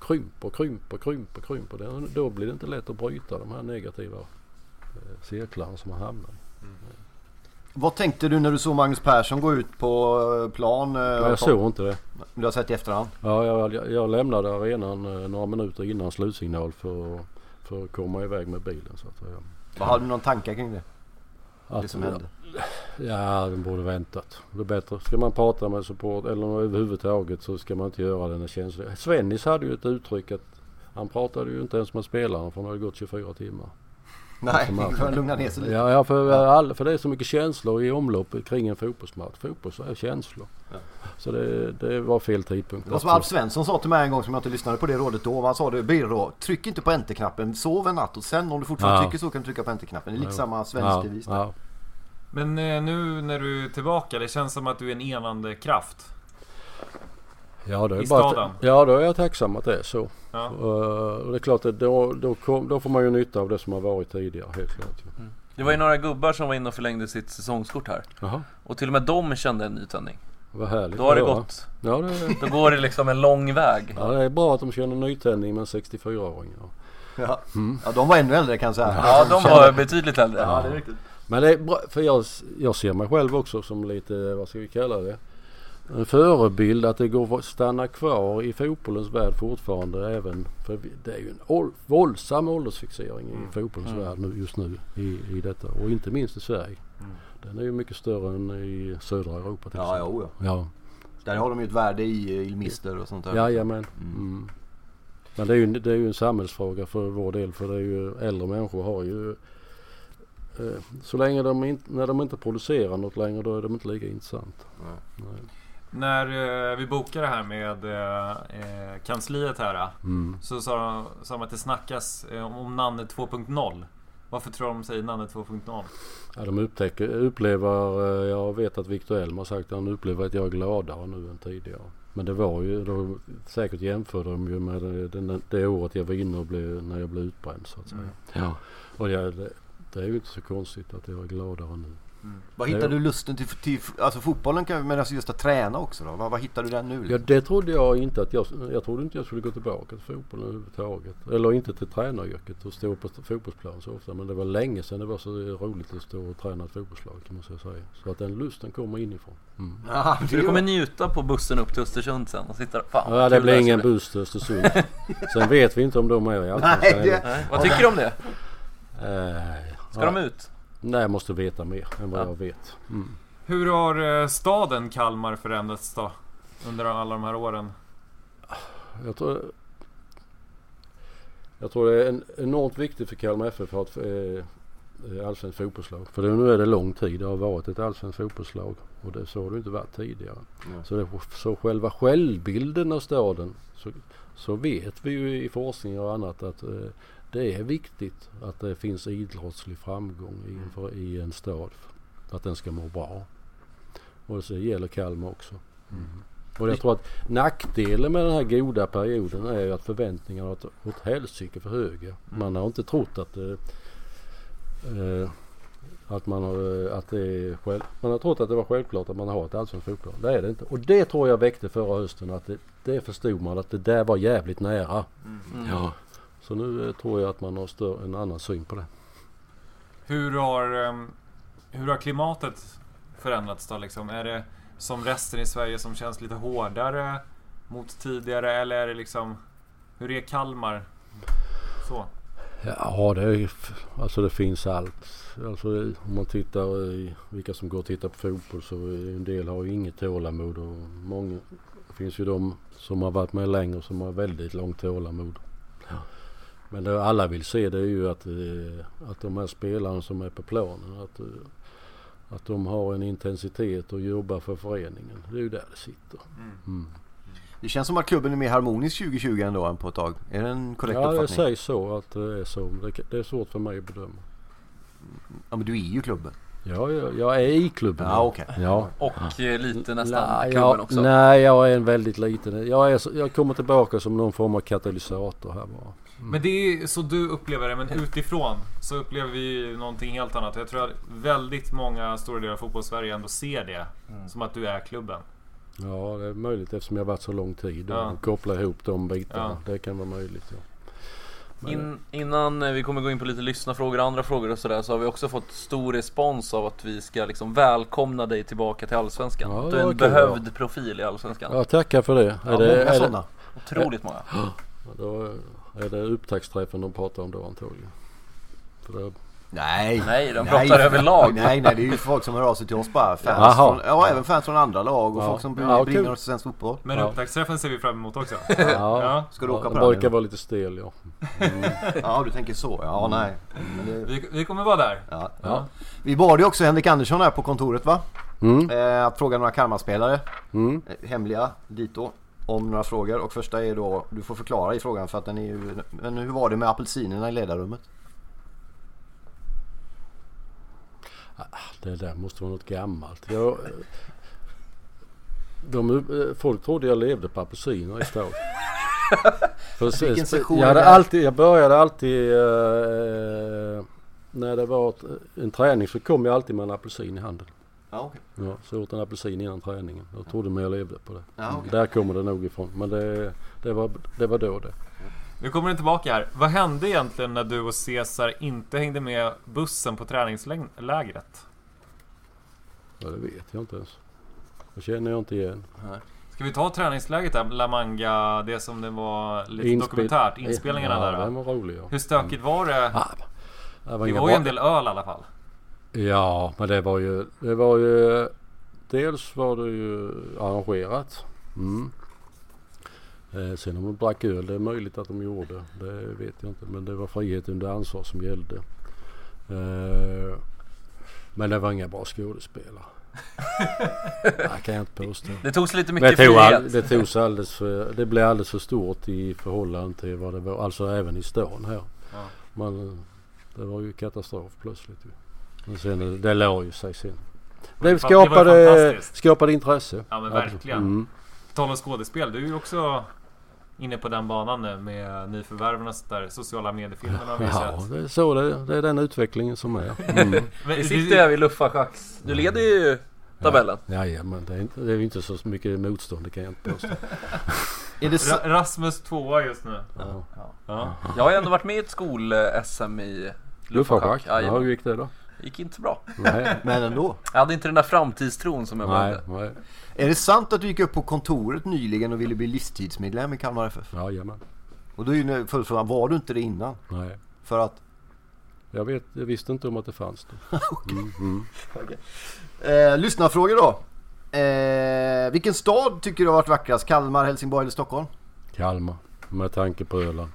krymper. Då blir det inte lätt att bryta de här negativa cirklarna som man hamnar i. Vad tänkte du när du såg Magnus Persson gå ut på plan? Jag såg inte det. Du har sett i efterhand? Ja, jag lämnade arenan några minuter innan slutsignal för att komma iväg med bilen. Så att säga. Vad hade du någon tankar kring det? Det som hände? Ja, de borde väntat. Det är bättre. Ska man prata med support eller överhuvudtaget, så ska man inte göra den här känslan. Svennis hade ju ett uttryck att han pratade ju inte ens med spelarna, för han hade gått 24 timmar. Nej, för att lugna ner sig lite. Ja, för det är så mycket känslor i omlopp kring en fotbollsmatch. Fotboll är känslor. Ja. Så det var fel tidpunkt. Det var som Alf Svensson sa till mig en gång, som jag inte lyssnade på det rådet då. Han sa det, Birro, tryck inte på enterknappen, sov en natt och sen om du fortfarande tycker så kan du trycka på enterknappen. Det är liksom samma svensk devis. Ja. Men nu när du är tillbaka, det känns som att du är en enande kraft. Ja, det är i staden. Ja, då är jag tacksam att det är så. Ja. Och det är klart att då får man ju nytta av det som har varit tidigare, helt klart. Det var ju några gubbar som var inne och förlängde sitt säsongskort här. Aha. Och till och med de kände en nytändning. Vad härligt. Då har det gått. Ja, då går det liksom en lång väg. Ja, det är bra att de känner nytändning med en 64-åring. Ja. Ja, de var ännu äldre, kan jag säga. Ja, de var betydligt äldre. Ja, det är riktigt. Men det är bra, för jag ser mig själv också som lite, vad ska vi kalla det, en förebild, att det går att stanna kvar i fotbollens värld fortfarande, även för det är ju en våldsam åldersfixering i fotbollens värld just nu i detta, och inte minst i Sverige. Den är ju mycket större än i södra Europa till exempel. Ja. Där har de ju ett värde i mister och sånt där. Jajamän. Men det är ju en samhällsfråga för vår del, för det är ju äldre människor har ju så länge när de inte producerar något längre, då är de inte lika intressant. Nej. När vi bokade det här med kansliet här, så sa man att det snackas om namnet 2.0. Varför tror de sig innan 2.0? Ja, de upplever, jag vet att Victor Elm har sagt att han upplever att jag är gladare nu än tidigare. Men det var ju, då säkert jämförde de ju med det året jag var inne och när jag blev utbränd så att säga. Ja. Och det är ju inte så konstigt att jag är gladare nu. Vad hittar du lusten till alltså fotbollen men alltså just att träna också då? Vad hittar du där nu? Liksom? Ja, det trodde jag inte att jag trodde inte jag skulle gå tillbaka till fotbollen överhuvudtaget. Eller inte till tränaryrket och stå på fotbollsplan så ofta. Men det var länge sedan det var så roligt att stå och träna ett fotbollslag kan man säga. Så att den lusten kommer inifrån. Så du kommer njuta på bussen upp till Östersund sen och sitta fan. Ja, det blir ingen buss till Östersund. Sen vet vi inte om de är i Allsvenskan. Vad tycker du om det? Ska de ut? Nej, jag måste veta mer än vad jag vet. Hur har staden Kalmar förändrats då under alla de här åren? Jag tror det är enormt viktigt för Kalmar FF för att allsvenskt fotbollslag. För nu är det lång tid det har varit ett allsvenskt fotbollslag och det så har det inte varit tidigare. Så själva självbilden av staden så vet vi ju i forskning och annat att det är viktigt att det finns idrottslig framgång i en stad för att den ska må bra. Och så gäller Kalmar också. Och jag tror att nackdelen med den här goda perioden är att förväntningarna har åt helsike för höga. Man har inte trott man har trott att det var självklart att man har ett allsvenskt fotboll. Det är det inte. Och det tror jag väckte förra hösten att det förstod man att det där var jävligt nära. Ja. Så nu tror jag att man har en annan syn på det. Hur har klimatet förändrats då liksom? Är det som resten i Sverige som känns lite hårdare mot tidigare eller är det liksom hur är Kalmar så? Ja, det finns allt. Alltså om man tittar i vilka som går och tittar på fotboll så en del har ju inget tålamod och många finns ju de som har varit med längre som har väldigt långt tålamod. Ja. Men det alla vill se det är ju att de här spelarna som är på planen att de har en intensitet och jobbar för föreningen. Det är ju där det sitter. Det känns som att klubben är mer harmonisk 2020 ändå än på ett tag. Är det en korrekt uppfattning? Ja, jag säger så att det är så. Det är svårt för mig att bedöma. Ja, men du är ju klubben. Ja, jag är i klubben. Ja, okej. Ja. Och lite nästan klubben också. Nej, jag är en väldigt liten. Jag kommer tillbaka som någon form av katalysator här bara. Men det är så du upplever det, men utifrån så upplever vi någonting helt annat. Jag tror att väldigt många stora delar av fotbollssverige ändå ser det som att du är klubben. Ja, det är möjligt eftersom jag varit så lång tid och koppla ihop de bitarna. Det kan vara möjligt, ja. Innan vi kommer gå in på lite lyssnarfrågor och andra frågor och sådär så har vi också fått stor respons av att vi ska liksom välkomna dig tillbaka till Allsvenskan. Ja, du är en behövd profil i Allsvenskan. Ja, tackar för det. Ja, är sådana? Otroligt många. Då är det upptaktsträffen de pratar om då antagligen. För det... Nej, de pratar överlag. Nej, det är ju folk som hör av sig till oss bara. Fans från, även fans från andra lag och folk som brinner oss till svensk fotboll. Men upptaktsträffen ser vi fram emot också. Ska du åka på den? Det brukar vara lite stel, ja. Ja, du tänker så. Ja, nej. Men vi kommer vara där. Ja. Vi bad ju också Henrik Andersson här på kontoret, va? Att fråga några Kalmarspelare. Hemliga dit då. Om några frågor. Och första är då, du får förklara i frågan för att den är ju... Men hur var det med apelsinerna i ledarrummet? Det där måste vara något gammalt. Folk trodde jag levde på apelsiner i stad. Jag började alltid när det var en träning så kom jag alltid med en apelsin i handen. Ja, okay. Så åt en apelsin innan träningen. Jag trodde mig jag levde på det. Ja, okay. Där kommer det nog ifrån. Men det var då det. Nu kommer du tillbaka här. Vad hände egentligen när du och Cesar inte hängde med bussen på träningslägret? Ja, det vet jag inte ens. Det känner jag inte igen. Nej. Ska vi ta träningsläget där? La Manga, det som det var lite dokumentärt. Inspelningarna där. Ja, det var roligt. Ja. Hur stökigt var det? Det var ju en del öl i alla fall. Ja, men det var ju dels var det ju arrangerat. Sen om de drack öl, det är möjligt att de gjorde. Det vet jag inte, men det var frihet under ansvar som gällde. Men det var inga bra skådespelare. Det kan jag inte påstå. Det togs lite mycket frihet. Det blev alldeles för stort i förhållande till vad det var. Alltså även i stan här. Det var ju katastrof plötsligt ju. Men sen det låg ju sig sen. Det skapade intresse. Ja men verkligen. Tal om skådespel, du är ju också inne på den banan nu med nyförvärven och där sociala mediefilmerna har vi sett. Ja, det är så det är den utvecklingen som är. Vi sitter här vid Luffa-Schacks. Du leder ju tabellen. Ja, men det är inte så mycket motstånd, det kan jag inte påstå. Rasmus 2 just nu. Ja. Jag har ändå varit med i ett skol-SM i Luffa-Schack. Ja, hur gick det då? Gick inte så bra. Nej, men ändå. Jag hade inte den där framtidstron som jag valde. Nej. Är det sant att du gick upp på kontoret nyligen och ville bli livstidsmedlem i Kalmar FF? Ja, jamen. Och då är ju följdfrågan, var du inte det innan? Nej. För att? Jag visste inte om att det fanns det. Okay. Lyssnarfrågor då. Vilken stad tycker du har varit vackrast? Kalmar, Helsingborg eller Stockholm? Kalmar, med tanke på Öland.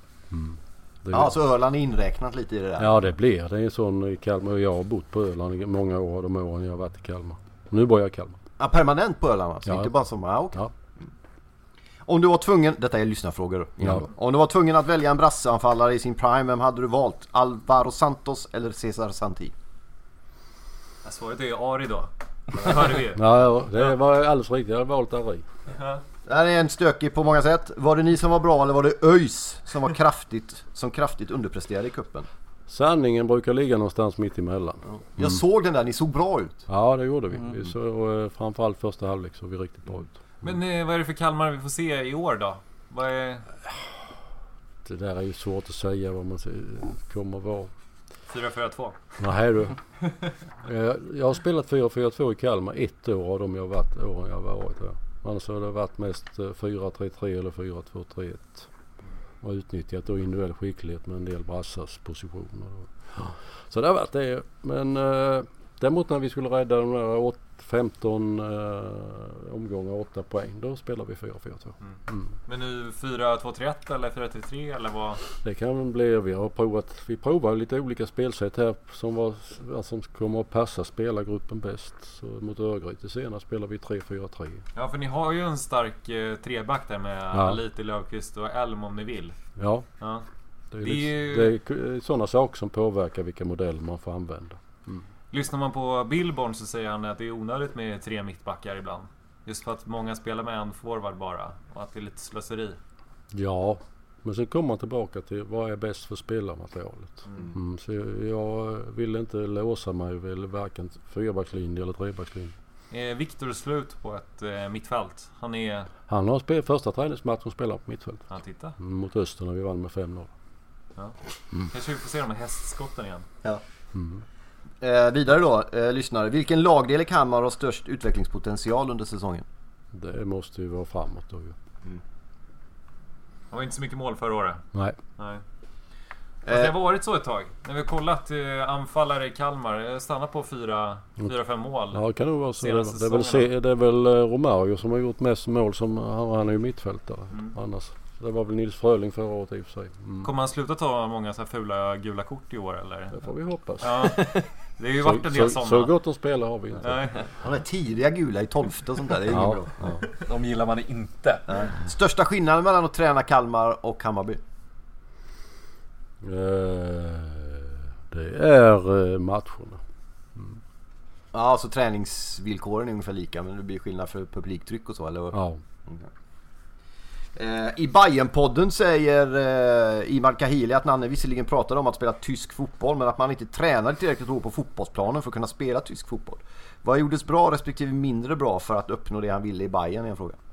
Ja, så Öland är inräknat lite i det där. Ja, det blir. Det är en sån i Kalmar. Jag har bott på Öland i många år, de åren jag har varit i Kalmar. Nu bor jag i Kalmar. Ja, permanent på Öland alltså? Ja. Inte bara som, okay. Ja. Om du var tvungen, detta är lyssnarfrågor. Ja. Om du var tvungen att välja en brasseanfallare i sin prime, vem hade du valt? Alvaro Santos eller Cesar Santi? Svaret är Ari då. Det hörde vi. Ja, det var alldeles riktigt. Jag har valt Ari. Det här är en stökig på många sätt. Var det ni som var bra eller var det ÖIS som var kraftigt underpresterade i kuppen? Sanningen brukar ligga någonstans mitt emellan. Jag såg den där, ni såg bra ut. Ja, det gjorde vi. Vi såg framförallt första halvlek såg vi riktigt bra ut. Men vad är det för Kalmar vi får se i år då? Vad är... Det där är ju svårt att säga vad man kommer vara. 4-4-2. Nej du. Jag har spelat 4-4-2 i Kalmar ett år av de åren jag har varit här. Annars har det varit mest 4-3-3 eller 4-2-3-1. Och utnyttjat då individuell skicklighet med en del brassars positioner. Så det har varit det. Men däremot när vi skulle rädda de där 15 omgångar 8 poäng, då spelar vi 4-4-2. Men nu 4-2-3-1 eller 4-3-3 eller vad? Det kan bli, vi provar lite olika spelsätt här som kommer att passa spelargruppen bäst. Så mot Örgryte senare spelar vi 3-4-3. Ja, för ni har ju en stark treback där med Aliti, Löfqvist och Elm om ni vill. Ja. Det är sådana saker som påverkar vilka modeller man får använda. Lyssnar man på Billborn så säger han att det är onödigt med 3 mittbackar ibland. Just för att många spelar med en forward bara. Och att det är lite slöseri. Ja, men sen kommer man tillbaka till vad är bäst för spelarmaterialet. Så jag vill inte låsa mig vid varken 4-backslinje eller 3-backslinje. Viktor slut på ett mittfält. Han har spelat första träningsmatchen och spelat på mittfält. Ja, titta. Mot Öster när vi vann med 5-0. Ja. Kanske vi får se de här hästskotten igen. Ja. Vidare då, lyssnare. Vilken lagdel i Kalmar har störst utvecklingspotential under säsongen? Det måste ju vara framåt då ju. Det var inte så mycket mål förra året. Nej. Det har varit så ett tag. När vi har kollat anfallare i Kalmar stannar på 4-5 mål. Ja, det kan nog vara så. Det är väl Romario som har gjort mest mål, som han är ju mittfältare. Annars. Det var väl Nils Fröling förra året i och för sig. Kommer han sluta ta många så här fula gula kort i år eller? Det får vi hoppas. Ja. Det är ju varit en del sådana. Så gott de spelar har vi inte. Nej. Han är tidiga gula i 12:e och sånt där. Det är bra. Ja. De gillar man inte. Största skillnaden mellan att träna Kalmar och Hammarby? Det är matcherna. Ja, alltså träningsvillkoren är ungefär lika, men det blir skillnad för publiktryck och så, eller? Ja. I Bayern-podden säger Imad Kahili att Nanne visserligen pratade om att spela tysk fotboll, men att man inte tränade tillräckligt hårt på fotbollsplanen för att kunna spela tysk fotboll. Vad gjordes bra respektive mindre bra för att uppnå det han ville i Bayern, är en fråga.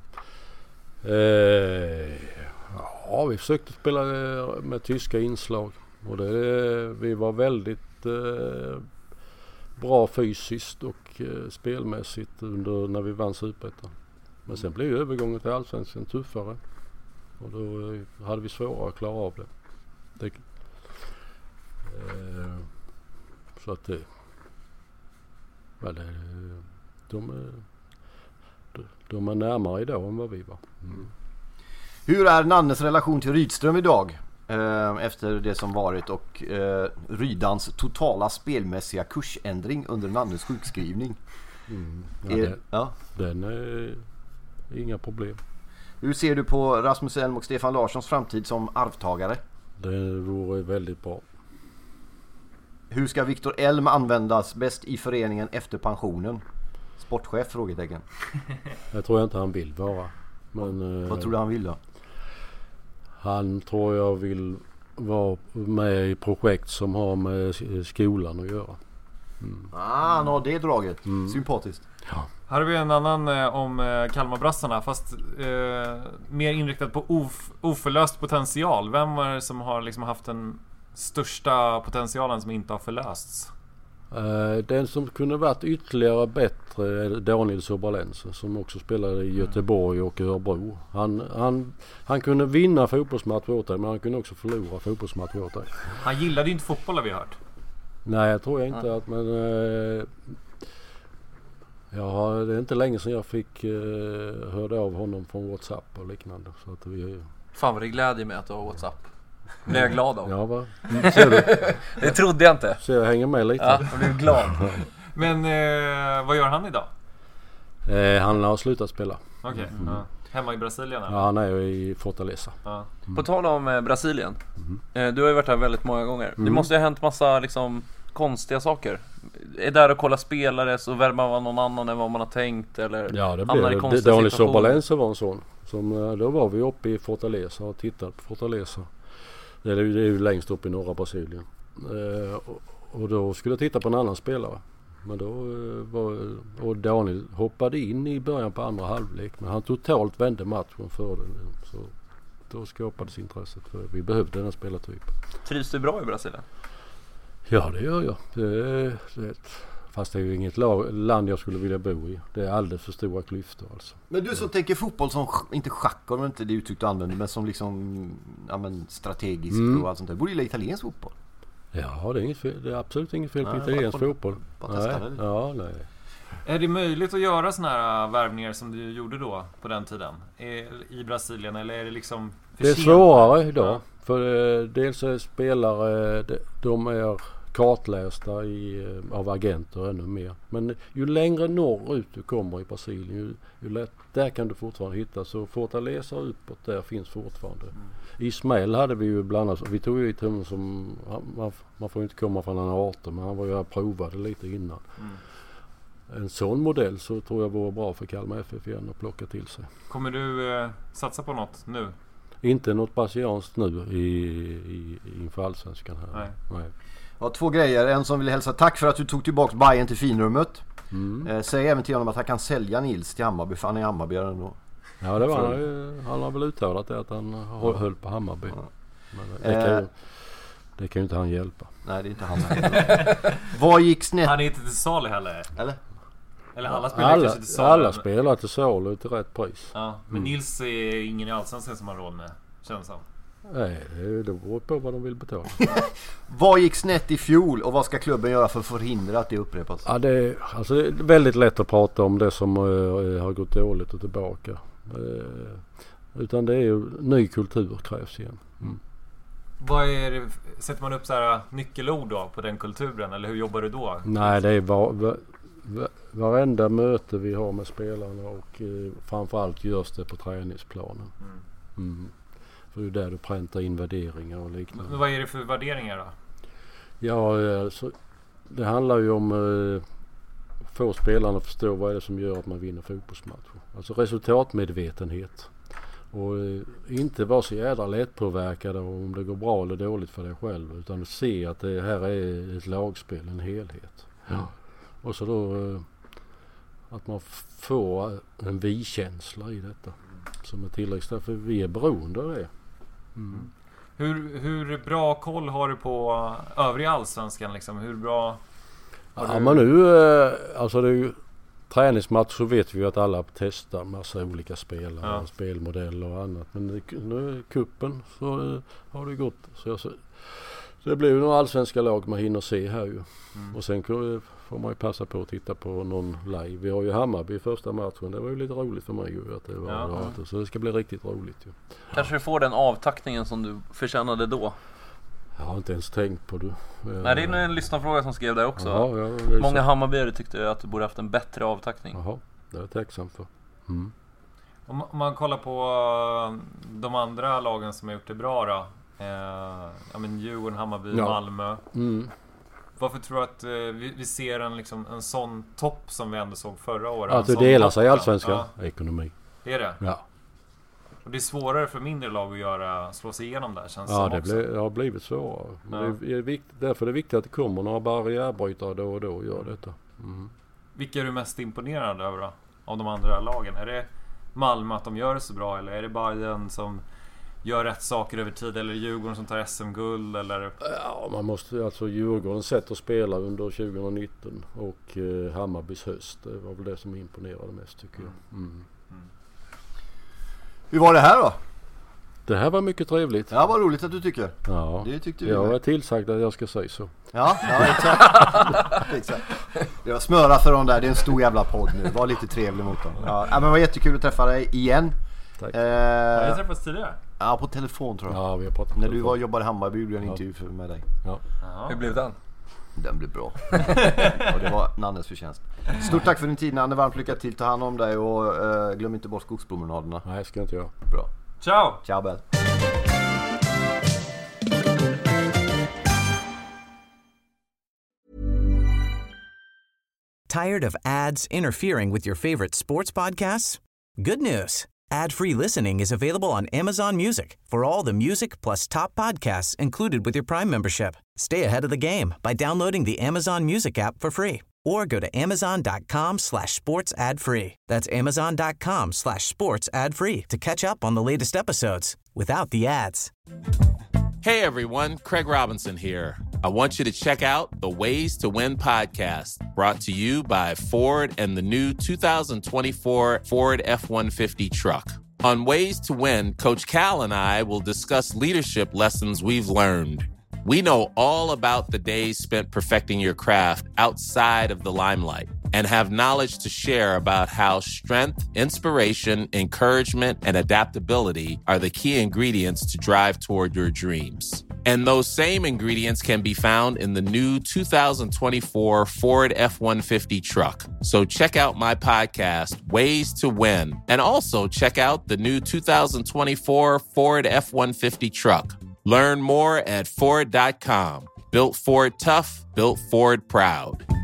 Ja, vi försökte spela med tyska inslag och vi var väldigt bra fysiskt och spelmässigt när vi vann Superettan. Men sen blev övergången till Allsvenskan tuffare och då hade vi svårare att klara av det. Så att de är närmare idag än vad vi var. Hur är Nannes relation till Rydström idag efter det som varit och Rydans totala spelmässiga kursändring under Nannes sjukskrivning? Den är inga problem. Hur ser du på Rasmus Elm och Stefan Larssons framtid som arvtagare? Det vore väldigt bra. Hur ska Viktor Elm användas bäst i föreningen efter pensionen? Sportchef, frågetecken. Jag tror inte han vill vara. Men, vad tror du han vill då? Han tror jag vill vara med i projekt som har med skolan att göra. Han har det draget. Sympatiskt. Ja. Här har vi en annan om Kalmarbrassarna, fast mer inriktat på oförlöst potential. Vem var det som har liksom haft den största potentialen som inte har förlösts? Den som kunde varit ytterligare bättre är Daniel Soberlense, som också spelade i Göteborg och Örebro. Han kunde vinna fotbollsmatcher åt dig, men han kunde också förlora fotbollsmatcher åt dig. Han gillade ju inte fotboll, har vi hört. Nej, jag tror inte att, men det är inte länge sedan jag fick hörde av honom från WhatsApp och liknande. Så att Fan vad det glädjer mig att du har WhatsApp. Det är jag glad av. Ja, va? Det trodde jag inte. Så jag hänger med lite. Ja, och du är glad. Men vad gör han idag? Han har slutat spela. Okej. Ja. Hemma i Brasilien? Eller? Ja, han är ju i Fortaleza. Ja. På tal om Brasilien. Du har ju varit här väldigt många gånger. Det måste ju ha hänt massa liksom konstiga saker. Är där och kolla spelare så värmer man någon annan än vad man har tänkt, eller ja, det hamnar i konstiga Daniel situationer. Soberlense var en sån. Då var vi uppe i Fortaleza och tittade på Fortaleza. Det är ju längst upp i norra Brasilien. Och då skulle jag titta på en annan spelare. Men och Daniel hoppade in i början på andra halvlek. Men han totalt vände matchen för den. Så då skapades intresset för vi behövde den här spelartypen. Trivs du bra i Brasilien? Ja, det gör jag. Fast det är ju inget land jag skulle vilja bo i. Det är alldeles för stora klyftor alltså. Men du som tänker fotboll som, inte schack om inte det uttryck du använder, men som liksom strategiskt och allt sånt där. Borde gilla italiensk fotboll? Ja, det är absolut inget fel på italiensk fotboll. Nej. Är det möjligt att göra såna här värvningar som du gjorde då på den tiden i Brasilien, eller är det liksom för det är sent? svårare idag. Ja. För dels är spelare, de är kartlästa av agenter ännu mer. Men ju längre norrut du kommer i Brasilien, ju lätt, där kan du fortfarande hitta. Så Fortaleza uppåt, där finns fortfarande. Ismael hade vi ju bland annat, vi tog ju ett honom som, man får ju inte komma från en 18, men han var ju provade lite innan. En sån modell så tror jag vore bra för Kalmar FF igen att plocka till sig. Kommer du satsa på något nu? Inte något brasilianskt nu inför allsvenskan här. Nej. Ja, 2 grejer. En som vill hälsa tack för att du tog tillbaka Bayern till finrummet. Säg även till honom att han kan sälja Nils till Hammarby, för han är Hammarbyare ändå. Ja, det var han har väl uttalat det att han höll på Hammarby. Men det kan ju inte han hjälpa. Nej, det är inte han. Vad gick snett? Han är inte till salu heller. Eller alla spelar kanske till salu. Alla spelar till salu till rätt pris. Ja, men Nils är ingen i allsvenskan som har råd med, känns som. Nej, det beror på vad de vill betala. Vad gick snett i fjol och vad ska klubben göra för att förhindra att det upprepas? Ja, det är väldigt lätt att prata om det som har gått dåligt och tillbaka. Utan det är ju ny kultur krävs igen. Vad är det, sätter man upp så här nyckelord då på den kulturen, eller hur jobbar du då? Nej, det är varenda möte vi har med spelarna och framförallt görs det på träningsplanen. För det är där du präntar in värderingar och liknande. Men vad är det för värderingar då? Ja, så det handlar ju om att få spelarna att förstå vad är det som gör att man vinner fotbollsmatcher. Alltså resultatmedvetenhet. Och inte vara så jävla lättpåverkade om det går bra eller dåligt för dig själv. Utan se att det här är ett lagspel, en helhet. Ja. Och så då att man får en vi-känsla i detta. Som är tillräckligt, för vi är beroende av det. Hur bra koll har du på övriga allsvenskan liksom? Hur bra har du... Men nu, alltså det är ju träningsmatch, så vet vi ju att alla testar massa olika spelare, spelmodeller och annat. Men nu är kuppen så har det gått. Så det blir ju några allsvenska lag man hinner se här ju. Och sen får man ju passa på att titta på någon live. Vi har ju Hammarby i första matchen. Det var ju lite roligt för mig ju att det var så det ska bli riktigt roligt ju. Kanske du får den avtackningen som du förtjänade då. Jag har inte ens tänkt på det. Nej, det är en lyssnarfråga som skrev det också. Många Hammarbyare tyckte att du borde haft en bättre avtackning. Jaha, det är jag tacksam för. Om man kollar på de andra lagen som har gjort det bra då. Djurgården, Hammarby, Malmö. Varför tror du att vi ser en sån topp som vi ändå såg förra året? Att det delar sig i Allsvenskan. Ekonomi. Det är det? Ja. Och det är svårare för mindre lag att slå sig igenom där, känns det har blivit svårare. Därför är det viktigt att det kommer några barriärbrytare då och då och gör detta. Mm. Vilka är du mest imponerad över då, av de andra lagen? Är det Malmö att de gör det så bra, eller är det Bayern som gör rätt saker över tid, eller Djurgården som tar SM-guld, eller? Ja, man måste Djurgårdens sätt att spela under 2019 och Hammarbys höst, det var väl det som imponerade mest, tycker jag. Hur var det här då? Det här var mycket trevligt. Ja, vad roligt att du tycker. Ja, det tyckte vi. Jag var tillsagd att jag ska säga så. Ja, exakt. Exakt. Det var smöra för dem där, det är en stor jävla podd nu. Var lite trevlig mot dem. Ja, men det var jättekul att träffa dig igen. Tack. Har jag träffats tidigare? Ja, på telefon tror jag. Ja, vi har pratat när du jobbade i Hammarby gjorde jag en intervju med dig. Ja. Hur blev den? Den blev bra. Och det var Nannes förtjänst. Stort tack för din tid, Nanne. Varmt lycka till. Ta hand om dig och glöm inte bort skogspromenaderna. Nej, ska inte jag. Bra. Ciao! Ciao, Bell. Tired of ads interfering with your favorite sports podcasts? Good news. Ad-free listening is available on Amazon Music for all the music plus top podcasts included with your Prime membership. Stay ahead of the game by downloading the Amazon Music app for free or go to amazon.com/sports ad free. That's amazon.com/sports ad free to catch up on the latest episodes without the ads. Hey everyone, Craig Robinson here. I want you to check out the Ways to Win podcast, brought to you by Ford and the new 2024 Ford F-150 truck. On Ways to Win, Coach Cal and I will discuss leadership lessons we've learned. We know all about the days spent perfecting your craft outside of the limelight and have knowledge to share about how strength, inspiration, encouragement, and adaptability are the key ingredients to drive toward your dreams. And those same ingredients can be found in the new 2024 Ford F-150 truck. So check out my podcast, Ways to Win, and also check out the new 2024 Ford F-150 truck. Learn more at Ford.com. Built Ford tough, built Ford proud.